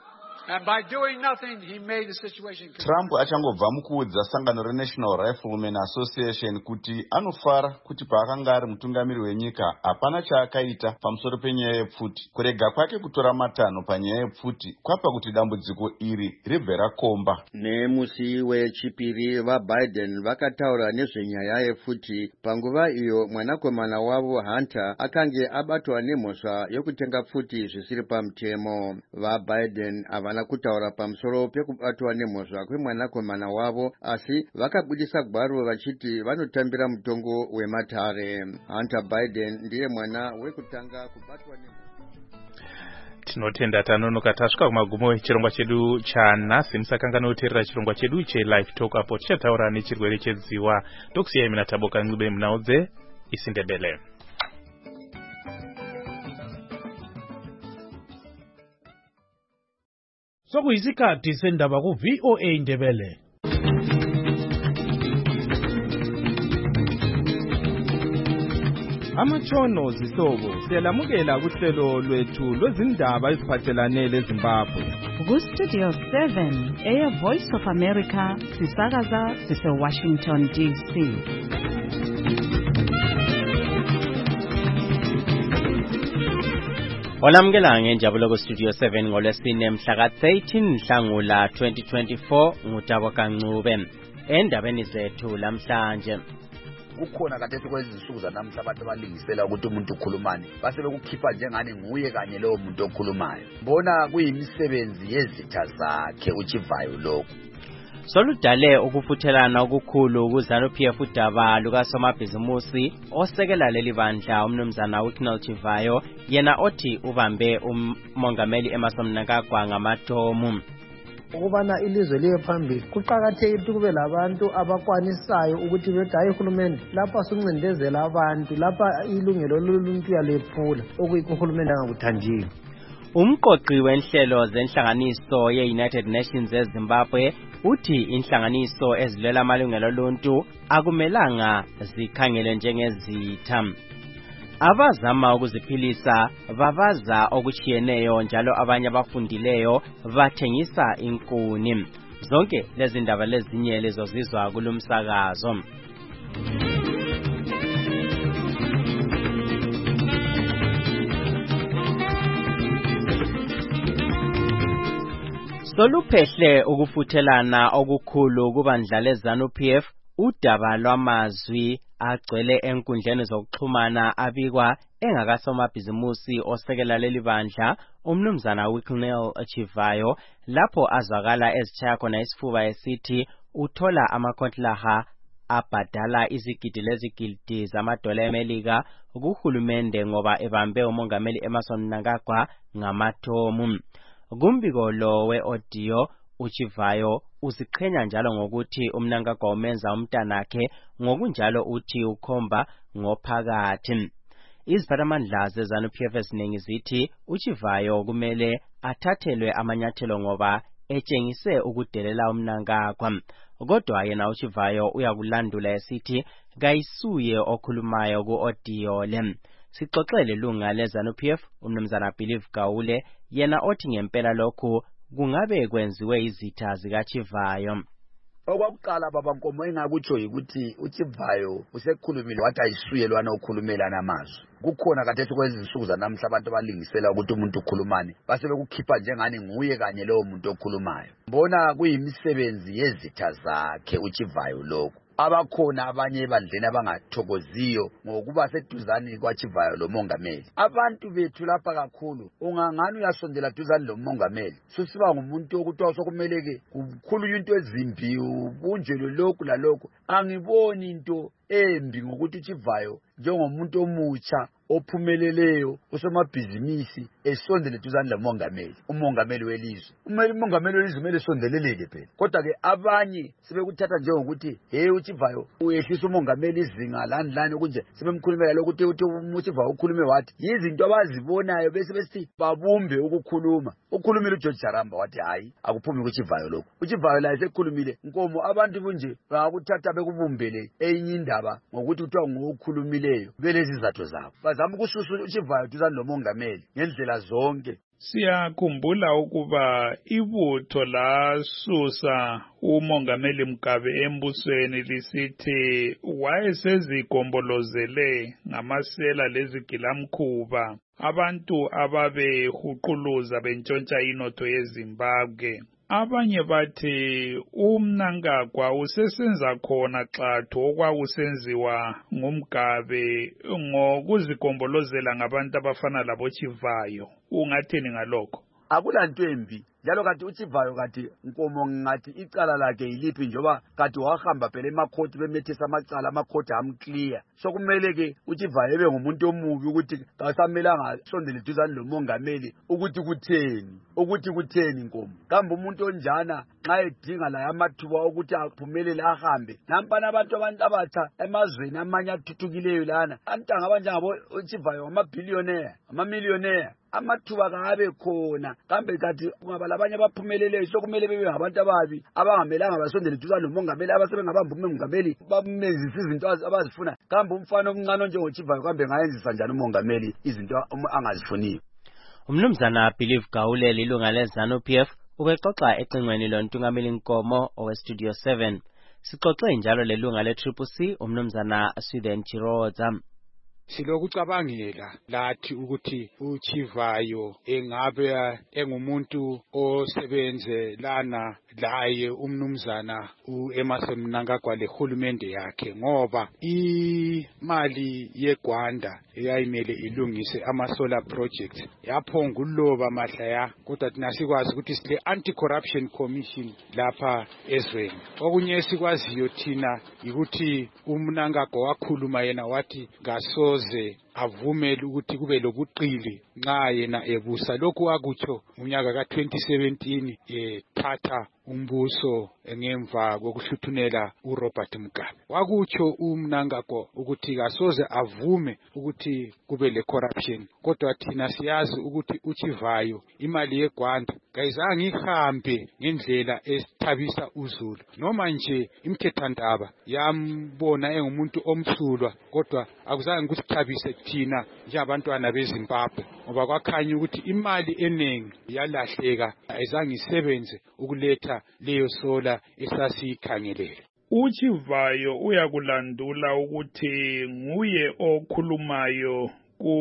And by doing nothing, he made the situation.
Trump achangobva mukuudza sangano reNational Riflemen Association kuti anofara kuti paakanga ari mutungamiri wenyika hapana chaakaita pamusoro penyaya yepfuti. Kurega kwake kutora matanho panyaya yepfuti kwapa kuti dambudziko iri ribve rakomba.
Nemusi wechipiri vaBiden vakataura nezvenyaya yepfuti panguva iyo mwanakomana wavo Hunter akange abatwa nemhosva yokutenga pfuti zvisiri pamutemo. VaBiden havana kutaura pamusoro pekubatwa nemhosva kwemwanakomana wavo, asi vakabudisa gwaro vachiti vanotambira mutongo wematare. Hunter Biden ndiye mwana wekutanga kubatwa nemhosva.
Tinotenda tanonoka tasvika kumagumo echirongwa chedu chanhasi. Musakangana kuteerera chirongwa chedu cheLive Talk apo tichataura nechirwere chedziwa. Tokusiyai mina Taboka Ncube Munaudze isindebele.
Sokuyisikhathi sendaba ku V O A Ndebele.
Amatshono zihlobo siyalamukela kuhlelo lwethu lwezindaba eziphathelane leZimbabwe.
Ku Studio seven eya Voice of America sisakaza sise Washington D C.
Olamukela ngenjabulo ku Studio seven ngolwesine mhla ka thirteen Nhlangula twenty twenty-four nguTaboka Ncube. Endabeni zethu lamhlanje
kukhona kathesi kwezinsuku zanamhla abantu abalingisela ukuthi umuntu ukhulumani base bekukhipha njengani nguye kanye lowo muntu okhulumayo. Bona kuyimisebenzi yezitha zakhe uchivayo lokho.
Soludale ukufuthelana okukhulu kuZANU-P F udaba lukasomabhizimusi osekela leli bandla umnumzana Wicknell Chivayo yena othi ubambe umongameli Emmerson Mnangagwa ngamatomu.
Ukubana ilizwe liye phambili kuqakathekile ukuthi kube labantu abakwanisayo ukuthi bethi hayi uhulumende lapha suncindezela abantu lapha ilungelo loluntu yalephula okuyikho uhulumende angakuthandiyo.
Umqoqi wenhlelo zenhlanganiso ye-United Nations eZimbabwe uthi inhlanganiso ezilwela amalungelo oluntu akumelanga zikhangele njengezitha. Abazama ukuziphilisa babaza okuchiyeneyo njalo abanye abafundileyo bathengisa inkuni. Zonke lezi ndaba lezinye lezozizwa kulumsakazo. Soluphehle ukufuthelana okukhulu kubandla leZANU-P F udaba lwamazwi agcwele enkundleni zokuxhumana abikwa engakasomabhizimusi osekela leli bandla umnumzana Wicknell Chivayo lapho azwakala ezitshaya khona isifuba esithi uthola amakontraha abhadala izigidi lezigidi zamadola eMelika kuhulumende ngoba ebambe umongameli Emmerson Mnangagwa ngamatomu. Kumbiko lo we-audio uChivayo uziqhenya njalo ngokuthi uMnangagwa umenza umntanakhe ngokunjalo uthi ukhomba ngophakathi. Iziphathamandla zeZANU-P F eziningi zithi uChivayo kumele athathelwe amanyathelo ngoba etshengise ukudelela uMnangagwa. Kodwa yena uChivayo uyakulandula esithi kayisuye okhulumayo ku-audio le. Sixoxele lunga leZANU-P F umnumzana Believe Gawule yena othi ngempela lokhu kungabe kwenziwe izitha zikaChivayo.
Okwakuqala baba Nkomo engakutsho ukuthi uChivayo usekhulumile wathi ayisuye lwana okhulumelana amazwi. Kukhona kathesi kwezinsuku zanamhla abantu abalingisela ukuthi umuntu ukhulumani base bekukhipha njengani nguye kanye lowo muntu okhulumayo. Mbona kuyimisebenzi yezitha zakhe uChivayo lokho. Abakhona abanye ebandleni abangathokoziyo ngokuba seduzani kwaChivayo lo mongameli. Abantu bethu lapha kakhulu ungangani uyasondela duzani lo mongameli susiba ngumuntu okuthiwa sokumeleke kukhulunywa into ezimbi ubunjelo lokhu lalokho. Angiboni into embi ngokuthi uChivayo njengomuntu omutsha ophumeleleyo usomabhizinisi esondele duzani lamongameli umongameli welizwe. Umeli umongameli welizwe kumele esondeleleke phela. Kodwa ke abanye sebekuthatha njengokuthi hey uChivayo uyehlisa umongameli izinga lani lani kunje sebemkhulumela lokuthi uthi uChivayo ukhulume wathi izinto abazibonayo bese besithi babumbe ukukhuluma. Ukhulumile uGeorge Jaramba wathi hayi akuphumi kuChivayo lokho. uChivayo la esekhulumile Nkomo abantu kunje bangakuthatha bekubumbele enye indaba ngokuthi kuthiwa ngokhulumileyo belezi izathu zabo. Bazama ukususa uChivayo duzani lomongameli ngendlela zonke.
Siyakhumbula ukuba ibutho lasusa umongameli Mugabe embusweni lisithi wayesezigombolozele ngamasela lezigilamkhuba abantu ababehuquluza bentshontsha inotho yeZimbabwe. Abanye bathi uMnangagwa usesenza khona xathu okwakusenziwa nguMgabe ngokuzigombolozela ngabantu abafana labo Chivayo. Ungathini ngalokho?
Akulanto embi njalo kanti uChivayo kanti Nkomo ngathi icala lakhe yiliphi njoba kanti wahamba phela emakhoti bemethesa amacala amakhoti amclear. So kumele ke uChivayo ebe ngumuntu omubi ukuthi kasamelanga sondele duzane lomongameli ukuthi kutheni ukuthi kutheni Nkomo. Kambe umuntu onjana nxa edinga la amathuba ukuthi aphumelele ahambe nampana abantu abantu abatha emazweni amanye athuthukileyo lana antanga abanjengabo uChivayo amabillionaire amamillionaire amathuba kabe khona kambe kanti kungaba labanye abaphumeleleyo sokumele bebe ngabantu ababi abangamelanga basondele duzane lomongameli abasebengabamba umongameli bamenzisa izinto abazifuna. Kambe umfana omncane onjengoChivayo kambe ngayenzisa njani umongameli izinto angazifuniyo?
Umnumzana Believe Gaulel ilunga leZanu P F ubexoxa ecingweni lontungameli Nkomo owestudio seven. Sixoxe njalo lelunga le-Triple C umnumzana Sweden Chiroza.
Silokucabangela lathi ukuthi uChivayo engabe engumuntu osebenze lana laye umnumzana uEmmerson Mnangagwa lehulumende yakhe ngoba imali yeGwanda eyayimele ilungise ama solar projects yaphonga uloba mahlaya kodwa thina sikwazi ukuthi sile anti-corruption commission lapha ezweni. Okunye sikwaziyo thina ukuthi uMnangagwa wakhuluma yena wathi ngaso ze avumele ukuthi kube lobuqili nxa yena ebusa. Lokhu akutsho unyaka ka twenty seventeen ethatha umbuso ngemva kokuhluthunela uRobert Mugabe. Wakutsho uMnangagwa ukuthi kasoze avume ukuthi kube le corruption kodwa thina siyazi ukuthi uChivayo imali yeGwanda kayizange ihambe ngendlela esithabisa uZulu noma nje imthethandaba yambona engumuntu omsulwa kodwa akuzange kusithabise thina njengabantwana beZimbabwe ngoba kwakhanya ukuthi imali eningi yalahleka ayizange isebenze ukuletha leyo sola esasiyikhangelele.
uChivayo uyakulandula ukuthi nguye okhulumayo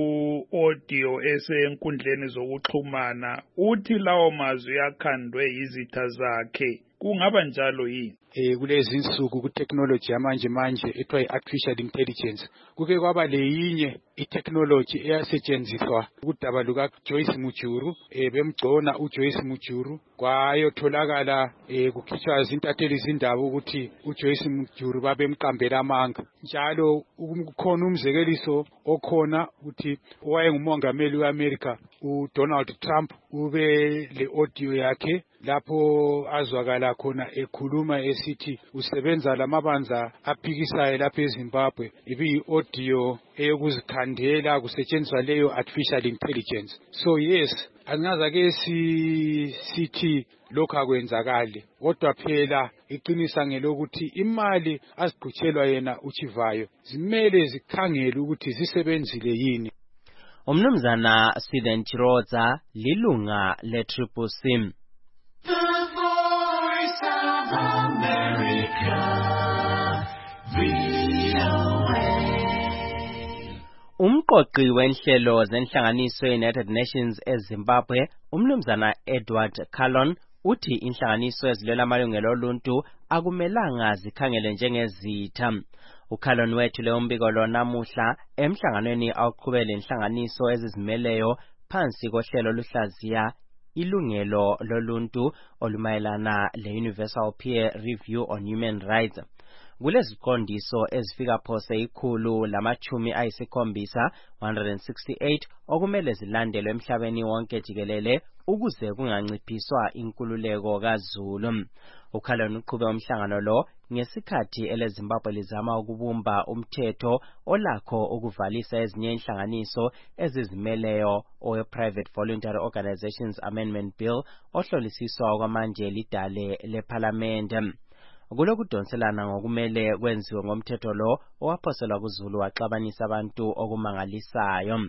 ku-audio esenkundleni zokuxhumana uthi lawo mazwi akhandwe izitha zakhe. Kungaba njalo yini?
Eh kulezi insuku ku technology yamanje manje ethiwa i-artificial intelligence kuke kwaba leyinye i-technology eyasetshenziswa ukudaba luka Joyce Mujuru eh bemgcona uJoyce Mujuru kwayotholakala eh kukhitshwa izintatheli izindaba ukuthi uJoyce Mujuru babemqambela amanga. Njalo ukukhona umzekeliso okhona ukuthi owayengumongameli weAmerica uDonald Trump ube le audio yakhe lapho azwakala khona ekhuluma esithi usebenza lamabanza aphikisayo lapha eZimbabwe ibi audio eyokuzikhandela kusetshenziswa leyo artificial intelligence. So yes angaza ke si sithi lokho akwenzakala kodwa phela iqinisa ngelokuthi imali aziqhutshelwa yena uChivayo zimele zikhangele ukuthi zisebenzile yini.
Umnumzana Sweden Chiroza lilunga le-Triple C.
The Voice of America, V O A.
Umqoqi wenhlelo zenhlanganiso ye-United Nations eZimbabwe, umnumzana Edward Callon, uthi inhlanganiso ezilwela amalungelo oluntu akumelanga zikhangele njengezitha. uCallon wethule umbiko lo namuhla emhlanganweni awuqhubele inhlanganiso ezizimeleyo phansi kohlelo luhlaziya ilungelo loluntu olumayelana le-Universal Peer Review on Human Rights. Kuleziqondiso ezifika phose ikhulu lamachumi ayisikhombisa one hundred sixty-eight okumele zilandelwe emhlabeni wonke jikelele ukuze kunganciphiswa inkululeko kaZulu. uCallon uqhube umhlangano lo ngesikhathi eleZimbabwe lizama ukubumba umthetho olakho ukuvalisa ezinye inhlanganiso ezizimeleyo owe-Private Voluntary Organizations Amendment Bill ohlolisiswa kwamanje lidale leParliament. Kulokudonselana ngokumele kwenziwe ngomthetho lo owaphoselwa kuZulu waxabanisa abantu okumangalisayo.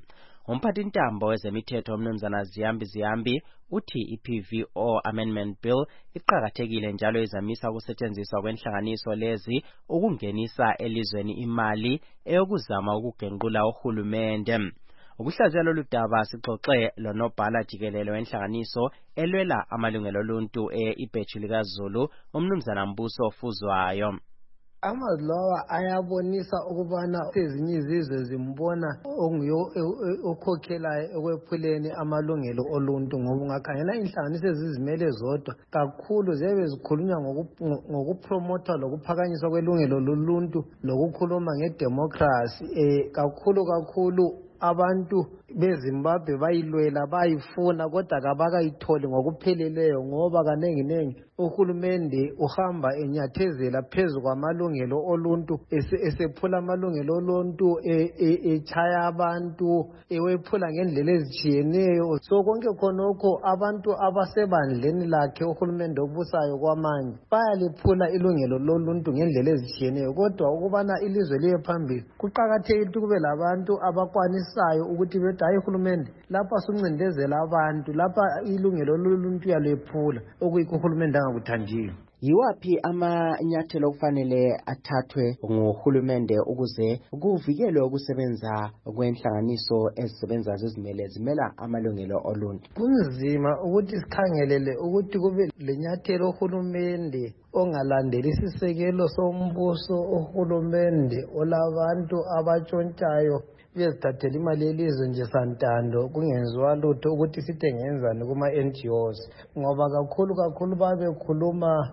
umphathintambo wezemithetho umnumzana Ziyambi Ziyambi uthi i-P V O Amendment Bill iqakathekile njalo izamisa ukusetshenziswa kwenhlanganiso lezi ukungenisa elizweni imali eyokuzama ukugenqula uhulumende. Ukuhlaziya lolu daba sixoxe lonobhala jikelele wenhlanganiso elwela amalungelo oluntu e-ibheju likaZulu umnumzana Mbuso Fuzwayo.
Amazwi lawa ayabonisa ukubana ezinye izizwe zimbona onguyo okhokhelayo ekwephuleni amalungelo oluntu, ngoba ungakhangela inhlanganiso ezizimele zodwa kakhulu ziyabe zikhulunywa ngokupromotha lokuphakanyiswa kwelungelo loluntu lokukhuluma ngedemocracy. Eh, kakhulu kakhulu abantu beZimbabwe bayilwela bayifuna kodwa kabakayitholi ngokupheleleyo, ngoba kanengi nengi uhulumende uhamba enyathezela phezu kwamalungelo oluntu, esephula amalungelo oluntu, echaya abantu, ewephula ngendlela ezitshiyeneyo. So konke khonokho abantu abasebandleni lakhe uhulumende obusayo kwamanje bayaliphula ilungelo loluntu ngendlela ezitshiyeneyo. Kodwa ukubana ilizwe liye phambili kuqakathekile kube labantu abakwanisayo ukuthi bethi hayi uhulumende lapha suncindezela abantu, lapha ilungelo loluntu yalephula, okuyikho uhulumende angakuthandiyo.
Yiwaphi amanyathelo okufanele athathwe nguhulumende ukuze kuvikelwe ukusebenza kwenhlanganiso ezisebenza zizimele zimela amalungelo oluntu?
Kunzima ukuthi sikhangelele ukuthi kube lenyathelo uhulumende ongalandeli isisekelo sombuso, uhulumende olabantu abatshontshayo bezithathela imali yelizwe nje santando kungenziwa lutho ukuthi sithi ngenzani kuma-N G Os, ngoba kakhulu kakhulu babekhuluma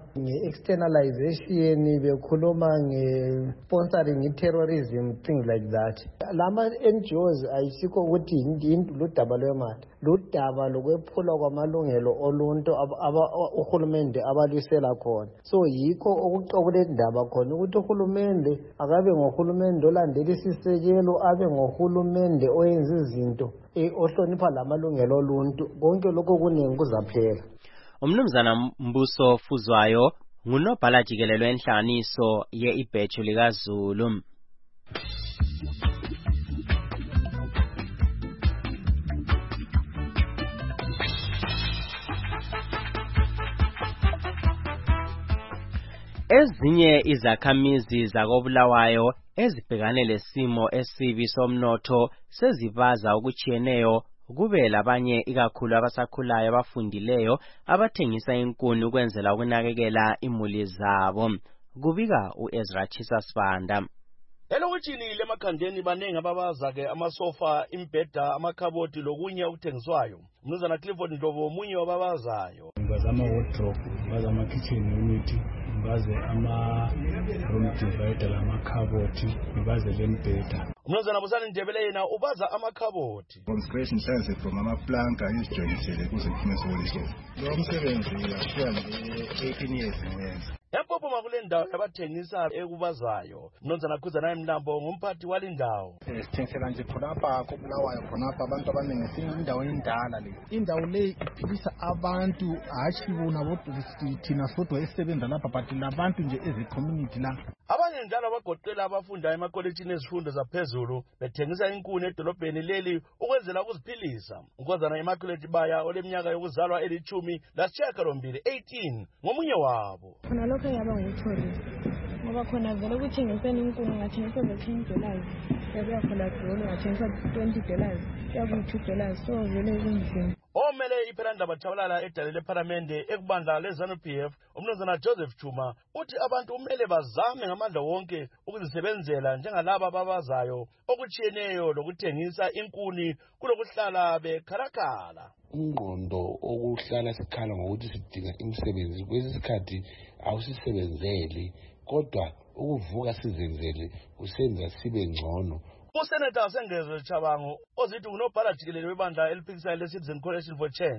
nge-externalization, bekhuluma nge-sponsoring i-terrorism, things like that. Lama-N G Os ayisikho ukuthi ludaba lwemali, ludaba lokwephulwa kwamalungelo oluntu uhulumende abalwisela khona. So yikho okulendaba khona ukuthi uhulumende akabe ngohulumende olandela isisekelo, abe ngohulumende oyenza izinto ohlonipha lamalungelo oluntu. Konke lokho kuningi kuzaphela.
Umnumzana Mbuso Fuzwayo ngunobhala jikelele wenhlanganiso ye-ibheju likaZulu. Ezinye izakhamizi zakoBulawayo ezibhekane lesimo esibi somnotho sezibaza ukuchiyeneyo kube labanye ikakhulu abasakhulayo abafundileyo abathengisa inkuni ukwenzela ukunakekela imuli zabo. Kubika uEzra Chisa Sibanda.
Elokutshini lemakhandeni banengi ababaza ke amasofa, imbheda, amakhaboti lokunye okuthengiswayo. Mnumzana Clifford Ndlovu omunye wababazayo.
Baza ama wardrobe, baza ama kitchen unit, baze ama room divider, amakhaboti, baze lembheda.
Mnumzana Busani Ndebele yena ubaza amakhaboti.
Construction size from amaplanka izijwayisele kuze kuphime solution. Lo msebenzi uyafika nge-eighteen years ngiwenza.
Empopo makule ndawo yabathengisa ekubazayo. Mnumzana Khuzana Emlambo ngumphathi walindawo.
Sithengisela nje khonapha koBulawayo khonapha abantu abaningi sindawo endala le. Indawo le iphilisa abantu hashi bona bodwa thina sodwa esisebenza lapha but labantu nje eze-community la.
Abanye njalo bagoqela abafunda emakolejini ezifundo zaphezulu bethengisa inkuni edolobheni leli ukwenzela ukuziphilisa. Nkozana Immaculate Baya oleminyaka yokuzalwa elithumi lasishiyagalombili eighteen ngomunye wabo.
Khona lokho yaba ngutourist ngoba khona vele ukuthengiseni inkuni ungathengisa ten dollars yabuya khona dolo ungathengisa twenty dollars yabuya two dollars, so vele kunzima.
Omele iPheranda Bachabalala edalele ePhalamende ekubandla leZANU P F umnumzana Joseph Chuma uthi abantu umele bazame ngamandla wonke ukuzisebenzela njengalaba ababazayo okuchiyeneyo lokuthengisa inkuni kulokuhlala bekhalakhala.
Ingqondo okuhlala sikhala ngokuthi sidinga imisebenzi kwesikhathi awusisebenzeli kodwa ukuvuka sizenzele usenza sibe ngcono.
Usenator Sengezwe Chabango ozithi unobhala jikelele webandla eliphikisayo leCitizen Coalition for Change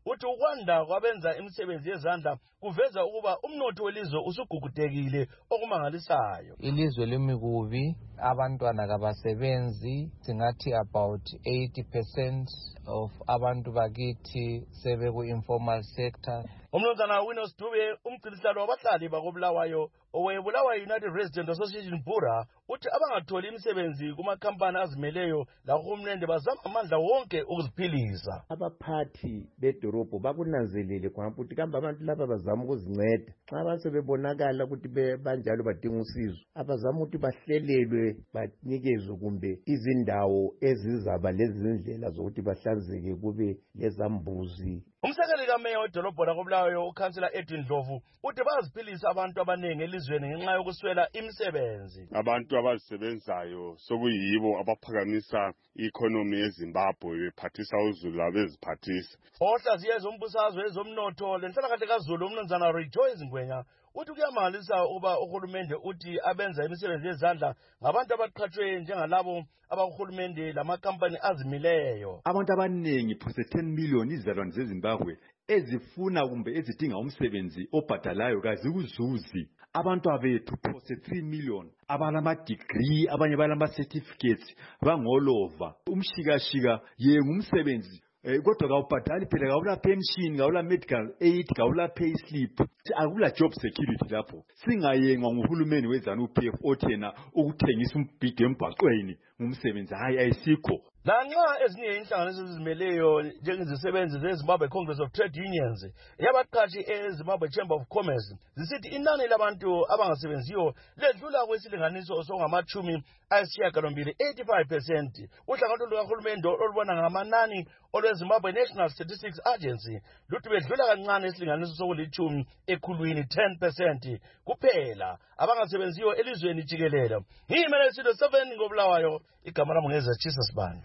uthi ukwanda kwabenza imisebenzi yezandla kuveza ukuba umnotho welizwe usugugudekile okumangalisayo.
Ilizwe lemikubi, abantwana kabasebenzi, singathi about eighty percent of abantu bakithi sebeku informal sector.
Umnumzana Winos Dube, umgcinisihlalo wabahlali bakobulawayo owebulawayo United Resident Association Bura, uthi abangatholi imisebenzi kumakhampani azimeleyo lahulumende bazama amandla wonke ukuziphilisa.
Abaphathi bedorobho bakunanzelele khonapho ukuthi kambe abantu laba bazama ukuzinceda. Xa basebebonakala ukuthi banjalo badinga usizo, abazama ukuthi bahlelelwe banikezwe kumbe izindawo ezizaba lezi zindlela zokuthi bahlanzeke kube lezambuzi.
Umsekeli kameya wedolobho lakobulawayo ukhansela Edwin Dlovu uthi baziphilisa abantu abaningi elizweni ngenxa yokuswela imisebenzi.
Abantu abazisebenzayo sokuyibo abaphakamisa i-economy yeZimbabwe bephathisa uZulu labeziphathisa.
Ohlaziye ezombusazwe ezomnotho lenhlalakahle kaZulu umnumzana Rejoice Ngwenya uthi kuyamangalisa ukuba uhulumende uthi abenza imisebenzi yezandla ngabantu abaqhatshwe njengalabo abahulumende lamakhampani azimileyo.
Abantu abaningi phose ten million izizalwane zeZimbabwe ezifuna kumbe ezidinga umsebenzi obhadalayo kazikuzuzi. Abantu abethu phose three million abalama degree abanye balama certificates bangolova. Umshikashika yenga umsebenzi Eh kodwa kawubhadali phela kawula pension kawula medical aid kawula pay slip akula job security lapho singayengwa nguhulumeni weZanu-P F othena ukuthengisa umbhidi embhaqweni ngumsebenzi hayi ayisikho.
Lanxa ezinye inhlanganiso ezizimeleyo njengezisebenzi zeZimbabwe Congress of Trade Unions yabaqhashi eZimbabwe Chamber of Commerce zisithi inani labantu abangasebenziyo ledlula kwesilinganiso songamachumi ayisishiyagalombili eighty-five percent. Uhlangothi lukahulumende olubona ngamanani olweZimbabwe National Statistics Agency luthi bedlula kancane isilinganiso sokulichumi ekhulwini ten percent kuphela abangasebenziyo elizweni jikelele. Ngiyimele Studio seven ngobulawayo igama lami ngeza Jesus Banda.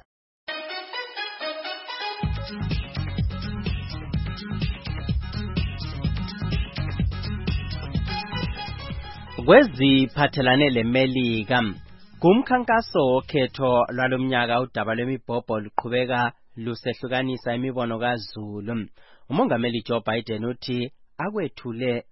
Kweziphathelane leMelika kumkhankaso wokhetho lwalomnyaka udaba lwemibhobho luqhubeka lusehlukanisa imibono kaZulu. Umongameli Joe Biden uthi akwethule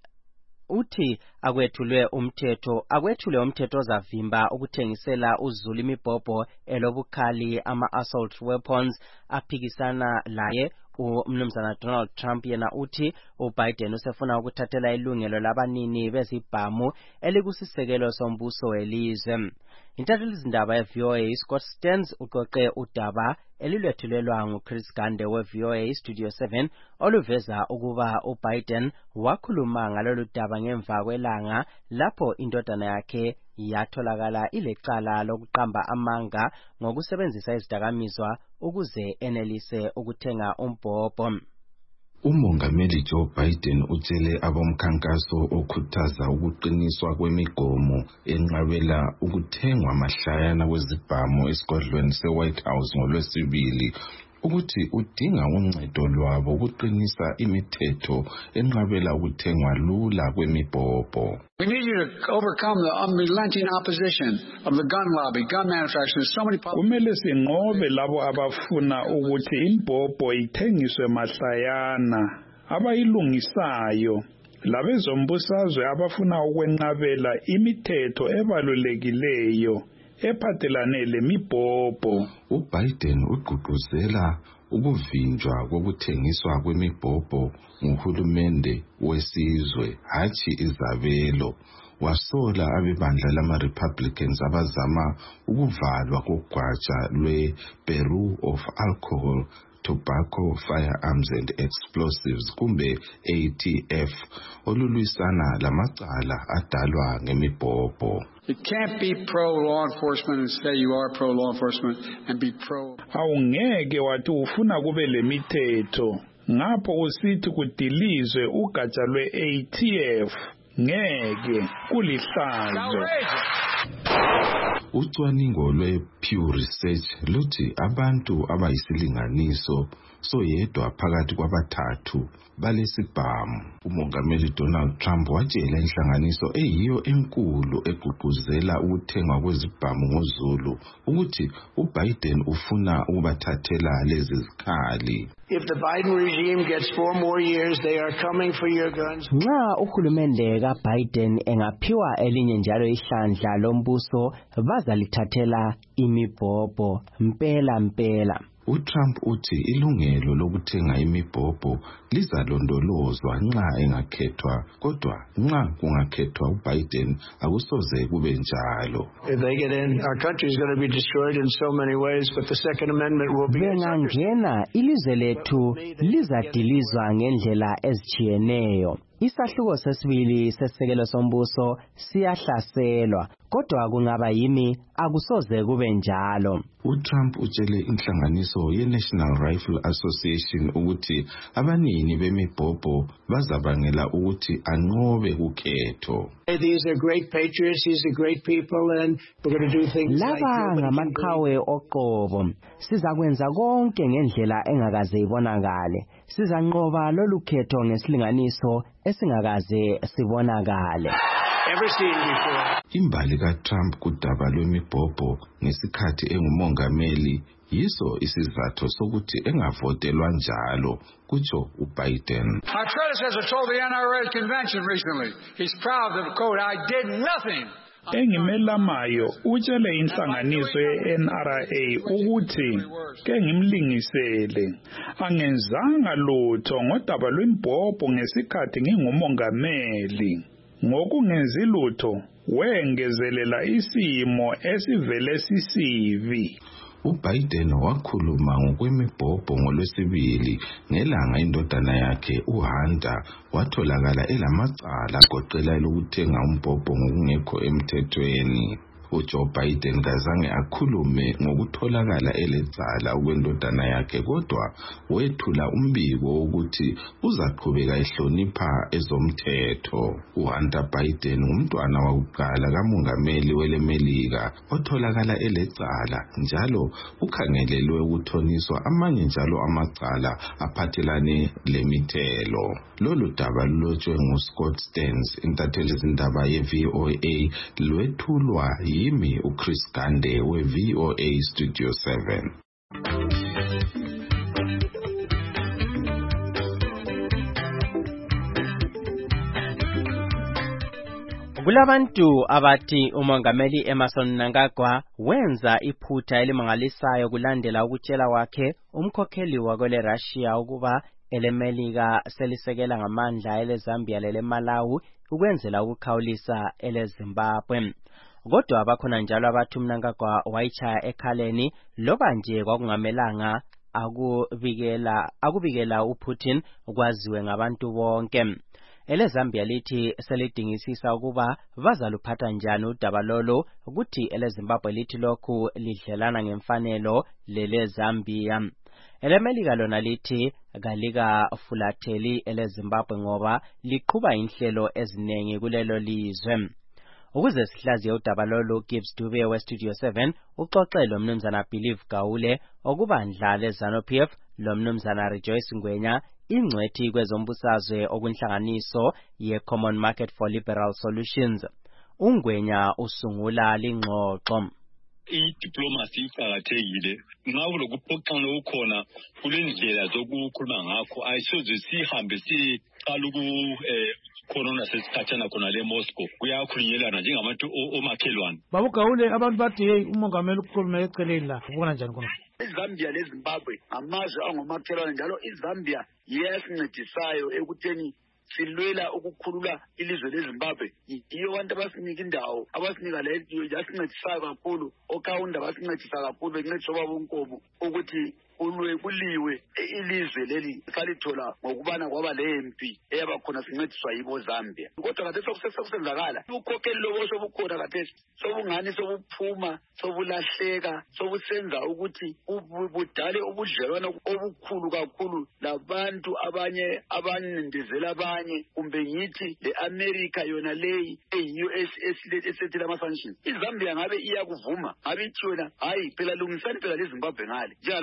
uthi akwethulwe umthetho akwethule umthetho ozavimba ukuthengisela uZulu imibhobho elobukhali ama-assault weapons aphikisana laye. Umnumzana Donald Trump yena uthi uBiden usefuna ukuthathela ilungelo labanini bezibhamu elikusisekelo sombuso welizwe. Intatheli izindaba ye-V O A Scott Stearns uqoqe udaba elilwethulelwa nguChris Gande we-V O A Studio seven oluveza ukuba uBiden wakhuluma ngalolu daba ngemva kwelanga lapho indodana yakhe yatholakala ilecala lokuqamba amanga ngokusebenzisa izidakamizwa ukuze enelise ukuthenga umbhobho.
Umongameli Joe Biden utshele abomkhankaso okhuthaza ukuqiniswa kwemigomo enqabela ukuthengwa mahlayana kwezibhamu esigodlweni se-White House ngolwesibili ukuthi udinga uncedo lwabo ukuqinisa imithetho enqabela ukuthengwa lula kwemibhobho.
We need you to overcome the unrelenting opposition of the gun lobby, gun manufacturers, so many
kumele sinqobe labo abafuna ukuthi imbhobho ithengiswe mahlayana abayilungisayo labezombusazwe abafuna ukwenqabela imithetho ebalulekileyo ephathelane lemibhobho.
uBiden ugqugquzela ukuvinjwa kokuthengiswa kwemibhobho nguhulumende wesizwe hathi izabelo. Wasola abebandla lama-Republicans abazama ukuvalwa kogwaja lwe-Bureau of Alcohol, Tobacco, Firearms and Explosives kumbe A T F olulwisana lamacala adalwa ngemibhobho.
You can't be pro-law enforcement and say you are pro-law enforcement and be pro.
Awungeke wathi ufuna kube lemithetho ngapho usithi kudilizwe ugatsha lwe-A T F. Ngeke kulihlazo.
Ucwaningo lwe-Pew Research luthi abantu abayisilinganiso soyedwa phakathi kwabathathu balesibhamu. Umongameli Donald Trump watshela inhlanganiso eyiyo enkulu egqugquzela ukuthengwa kwezibhamu ngoZulu ukuthi uBiden ufuna ukubathathela lezi zikhali.
If the Biden regime gets four more years, they are coming for your guns.
Nxa uhulumende kaBiden engaphiwa elinye njalo ihlandla lombuso bazalithathela imibhobho mpela mpela.
uTrump uthi ilungelo lokuthenga imibhobho lizalondolozwa nxa engakhethwa, kodwa nxa kungakhethwa uBiden akusoze kube njalo.
If they get in, our country is going to be destroyed in so many ways, but the Second Amendment will be.
Bengangena ilizwe lethu lizadilizwa ngendlela ezitshiyeneyo. Isahluko sesibili sesekelo sombuso siyahlaselwa, kodwa kungaba yimi akusoze kube njalo.
uTrump utshele inhlanganiso ye-National Rifle Association ukuthi abanini bemibhobho bazabangela ukuthi anqobe ukhetho.
These are great patriots, these are great people, and we're going to do things like
laba ngamaqhawe oqobo. Sizakwenza konke ngendlela engakaze ibonakale. Sizanqoba lolu khetho ngesilinganiso esingakaze sibonakale.
Imbali kaTrump kudaba lwemibhobho ngesikhathi engumongameli yiso isizathu sokuthi engavotelwa njalo, kutsho uBiden.
My predecessor told the N R A convention recently, he's proud of the quote, I did nothing.
Engimelamayo utshele inhlanganiso ye-N R A ukuthi ke ngimlingisele angenzanga lutho ngodaba lwembhobho ngesikhathi ngingumongameli. Ngokungenzi lutho wengezelela isimo esivele sisivi.
uBiden wakhuluma ngokwemibhobho ngolwesibili ngelanga indodana yakhe uHunter watholakala elamacala agoqela lokuthenga umbhobho ngokungekho emthethweni. uJoe Biden kazange akhulume ngokutholakala elecala ukwendodana yakhe, kodwa wethula umbiko ukuthi uzaqhubeka ehlonipha ezomthetho. uHunter Biden ngumntwana wakuqala kamongameli welemelika otholakala elecala, njalo ukhangelelwe ukuthoniswa amanye njalo amacala aphathelane lemithelo. Lolu daba lulotshwe nguScott Stearns, intatheli zindaba ye-V O A, lwethulwa yimi uChris Gande we-V O A Studio seven.
Kulabantu abathi umongameli Emmerson Mnangagwa wenza iphutha elimangalisayo kulandela ukutshela wakhe umkhokheli wakwele Russia ukuba elemelika selisekela ngamandla eleZambia leleMalawi ukwenzela ukukhawulisa eleZimbabwe. Kodwa abakhona njalo abathi Mnangagwa wayitshaya ekhaleni loba nje kwakungamelanga akubikela akubikela uPutin kwaziwe ngabantu bonke. EleZambia lithi selidingisisa ukuba bazaluphatha njani udaba lolo, ukuthi eleZimbabwe lithi lokhu lidlelana ngemfanelo leleZambia. EleMelika lona lithi kalika fulatheli eleZimbabwe ngoba liqhuba inhlelo ezinengi kulelo lizwe. Ukuze sihlaziye udaba lolu, Gibbs Dube we-Studio seven uxoxe lo mnumzana Believe Gaule okubandla leZANU P F lo mnumzana Rejoice Ngwenya ingcwethi kwezombusazwe okunhlanganiso ye-Common Market for Liberal Solutions. uNgwenya usungula lingxoxo.
I-diplomacy iqakathekile nxa kulokuphoxana okukhona kulendlela zokukhuluma ngakho ayisoze sihambe siqala uku khona sesikhathana khona le Moscow kuyakhulunyelana njengabantu omakhelwane.
Babu Gaule, abantu bathi hey umongameli ukukhuluma eceleni la ubona njani khona?
iZambia leZimbabwe amazwe angomakhelwane njalo iZambia yesincedisayo ekutheni silwela ukukhulula ilizwe leZimbabwe. Yiyo abantu abasinika indawo abasinika le yasincedisayo kakhulu, okhawunda basincedisa kakhulu bencedisa babonkomo ukuthi ulwe kuliwe ilizwe leli salithola ngokubana kwaba lempi eyabakhona sincediswa yibo Zambia. Kodwa kade sokusenzakala ukhokheli lobo sobukhona kade sobungani sobuphuma sobulahleka sobusenza ukuthi ubudale ubudlelwano obukhulu kakhulu labantu abanye abanindizela abanye, kumbe ngithi leAmerica yona leyi eyi-U S esethela ama-sanctions. iZambia ngabe iyakuvuma ngabe ithi yona hayi phela lungisani phela leZimbabwe ngale njengalokhu siyasuku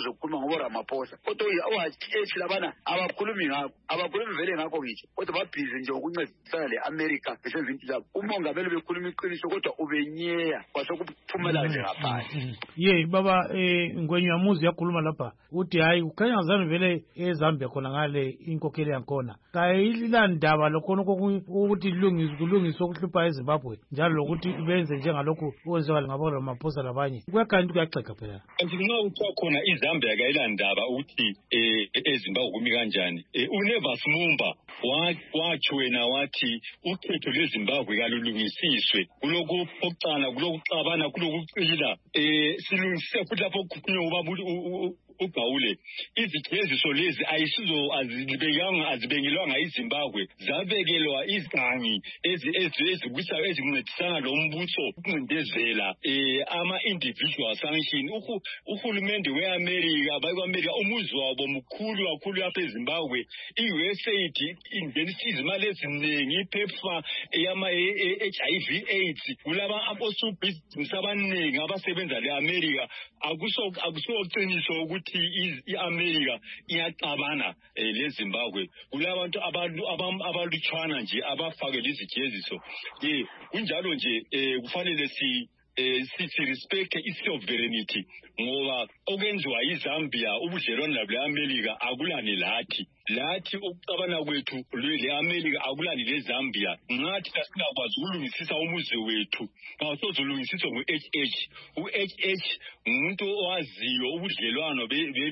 uzokhuluma ngoba Ramaphosa kodwa awathi labana abakhulumi ngakho abakhulumi vele ngakho ngisho kodwa babhizi nje ukuncedisana le-America besenza into zabo umongameli bekhuluma iqiniso kodwa ubenyeya kwasokuphumela nje ngaphandle.
Ye baba eh Ngwenya yamuzi yakhuluma lapha uthi hayi ukhanya ngazani vele eZambia khona ngale inkokheli yakhona kayilila ndaba lokhona ukuthi ilungise kulungisa okuhlupha eZimbabwe njalo lokuthi benze njengalokhu okwenziwa ngabo Ramaphosa labanye kuyakanti kuyaxega phela.
Kanti nxa kuthiwa khona iZambia kayilandaba ukuthi eZimbabwe kumi kanjani uNevas Mumba watsho wena wathi ukhetho lweZimbabwe kalulungisiswe kulokhu phoxana kulokhu xabana kulokhu cila eh silungise futhi lapho kukhulunywa ubaba uGawule izijeziso lezi ayisizo azibekanga azibengelwanga iZimbabwe zabekelwa izigangi ezi ezibisa ezincedisana lo mbutho ukuncindezela eh ama individual sanction uhulumende weAmerica bayikwaMerica umuzi wabo mkhulu kakhulu lapha eZimbabwe iU S A I D ingenisa izimali eziningi iPepfar eyama H I V AIDS kulaba abosubusiness abaningi abasebenza leAmerica akuso akusoqiniso ukuthi iAmerica iyaxabana leZimbabwe kulabantu abantu abalutshwana nje abafakela izijeziso ye kunjalo nje kufanele si sithi respect i-sovereignty ngoba okwenziwa iZambia ubudlelwano nabo leAmerica akulani lathi lathi ukuxabana kwethu leAmerica akulani leZambia ngathi asingakwazi ukulungisisa umuzi wethu awusozulungisiswa ngu-H H u-H H umuntu owaziyo ubudlelwano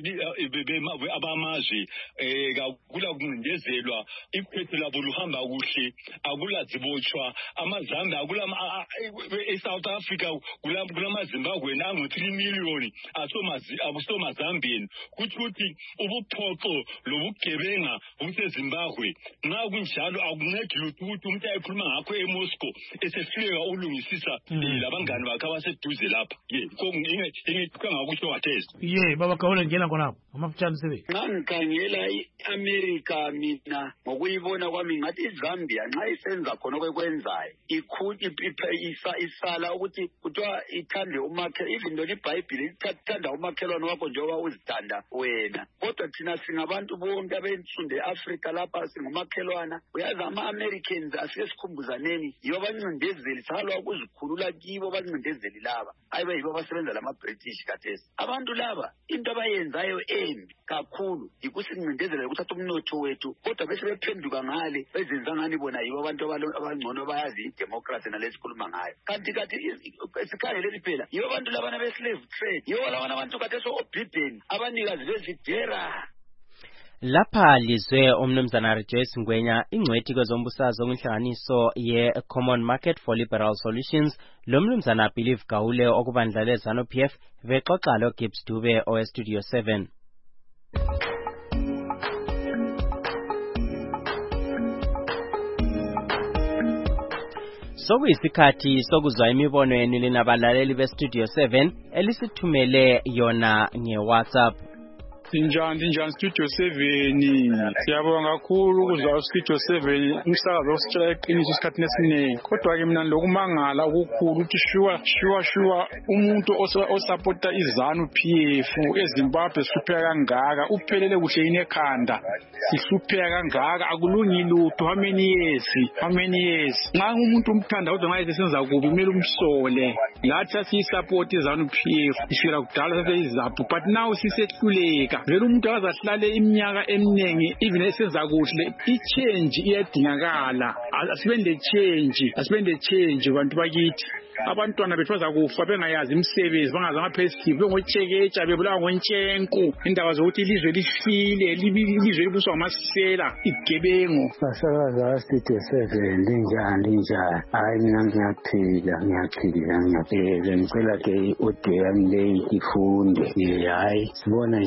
abamazwe akula kuncindezelwa ikhetho labo luhamba kuhle akula zibotshwa amazambia akula eSouth Africa kulamaZimbabwe angu three million abusomazambian kuthi ukuthi ubuphoxo lobugebenga buseZimbabwe nxa kunjalo akuncedi lutho ukuthi umuntu ayikhuluma ngakho eMoscow esefika ulungisisa labangani bakhe abaseduze lapha ye ngakusho wathesi
ye baba Gawule ngena khonapho amafutshane sebe
nxa ngikhangela i-America mina ngokuyibona kwami ngathi iZambia nxa isenza khona okwekwenzayo isala ukuthi kuthiwa ithande umakhelwane even though iBhayibhili ithanda umakhelwane wakho njengoba uzithanda wena kodwa thina singabantu bonke abensunde eAfrica lapha singumakhelwana uyazi ama-Americans asike sikhumbuzaneni yibo abancindezeli salwa ukuzikhulula kibo abancindezeli laba ayibe yibo abasebenza lama-British kathesi abantu laba into abayenzayo embi kakhulu yikusincindezela ukuthatha umnotho wethu kodwa bese bephenduka ngale bezenza ngani bona yibo abantu abangcono bayazi idemocracy nalesikhuluma ngayo kanti kanti sikhangeleni phela yibo abantu labana be-slave trade yibo labana abantu kathesi obhibheni abanikazi bezidera.
Lapha lizwe umnumzana Rejoice Ngwenya ingcwethi kwezombusazo kwinhlanganiso ye-Common Market for Liberal Solutions lo mnumzana Believe Gawule okubandla leZANU P F bexoxa lo Gibbs Dube oweStudio seven. Sokuyisikhathi sokuzwa imibono yenu linabalaleli beStudio seven elisithumele yona ngeWhatsApp.
Sinjani njani Studio seven siyabonga kakhulu ukuzwa Studio seven umsakazo ositshela iqiniso isikhathi esiningi kodwa ke mina lokumangala ukukhulu ukuthi shuwa shuwa shuwa umuntu osupporta iZANU P F eZimbabwe sihlupheka kangaka uphelele kuhle yini ekhanda sihlupheka kangaka akulungi lutho how many years how many years nxa umuntu umthanda kodwa nxa esenza kubi kumele umsole lathi asiyisupport iZANU P F ishira kudala sase izaphu but now sisehluleka vele umuntu akazahlale iminyaka eminengi even esenza kuhle i-change iyadingakala asibende change asibende change bantu bakithi abantwana bethu bazakufa bengayazi imisebenzi bangazi ama-payslip bengotsheketsha bebulawa ngontshenko indaba zokuthi ilizwe lifile ilizwe libuswa ngamasela igebengo
basakaza Studio seven linjani linjani hayi mina ngiyaphila ngiyaphila ngiyaphila ngicela ke i-audio yami leyi ifunde hayi sibona nje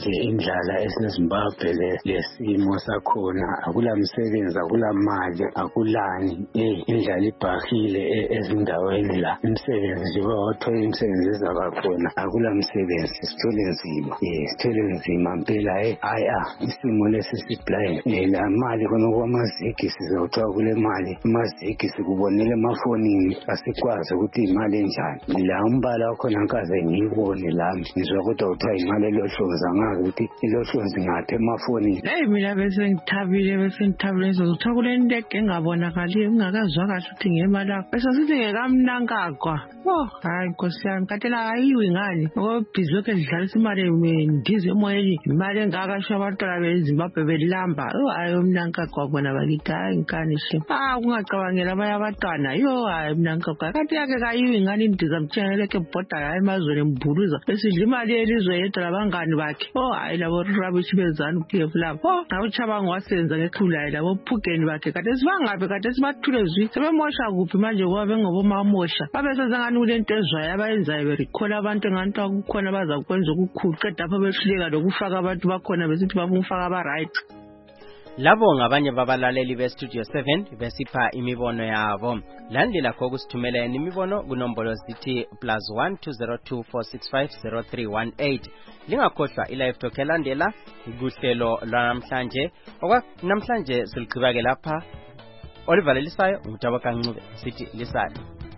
ukudlala eseZimbabwe lesimo sakhona akula msebenzi akula mali akulani eh indlala ibhahile ezindaweni la imsebenzi nje wathola imsebenzi ezabakhona akula msebenzi sithole nzima eh sithole nzima impela eh aya isimo lesi siblind eh la mali khona kwamazigi sizothola kule mali amazigi sikubonele emafonini asikwazi ukuthi imali enjani la umbala wakhona nkaze ngiyibone lami ngizwa kodwa uthiwa imali elohloza ngazi ukuthi ilohlozi ngapha emafonini
hey mina bese ngithabile bese ngithabile ngizothola kule nto engabonakali ungakazwa kahle ukuthi ngemali yakho bese sithi ngekamnankagwa oh hayi nkosi yami katela ayiwi ngani ngobhizi ke sidlalisa imali mendize emoyeni imali engakasho abantwana beZimbabwe belamba oh hayi umnankagwa bona bakithi hayi nkanishe ah ungacabangela abanye abantwana yo hayi umnankagwa kanti yake kayiwi ngani indiza mthenele ke bhoda hayi emazweni mbuluza besidla imali yelizwe yedwa labangani bakhe oh hayi labo rubbish bezana upf lapho oh nawuchabanga wasenza ngekhula labo phugeni bakhe kade sibangaphi kade sibathule zwi sebemosha kuphi manje ngoba bengobomamosha babesezangani kulento ezwayo abayenzayo berikhola abantu nganto akukhona bazakwenza ukukhulu qeda apha behluleka lokufaka abantu bakhona besithi bafuna aba right.
Labo ngabanye babalaleli beStudio seven besipha imibono yabo. Landlela khona kusithumela imibono kunombolo zithi plus one two zero two four six five zero three one eight. Lingakhohlwa ilive talk elandela kuhlelo lwanamhlanje. Okwa namhlanje siligcibake lapha. Oliver Lisayo ngutaba kancube sithi lisale.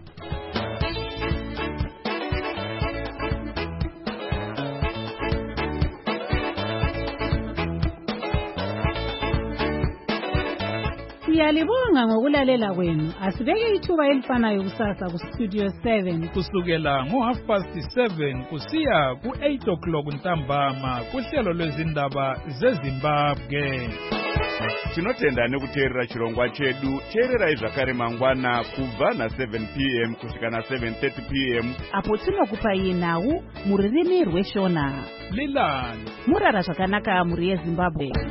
Siyalibonga ngokulalela kwenu. Asibeke ithuba elifanayo kusasa ku Studio seven
kusukela ngo half past seven kusiya ku eight o'clock ntambama kuhlelo lwezindaba zeZimbabwe.
Tinotenda nekuteerera chirongwa chedu. Teerera izvakare mangwana kubva na seven p m kusvika na seven thirty p m
apo tinokupai nhau muririmi rweshona.
Lilani
murara zvakanaka muri yeZimbabwe.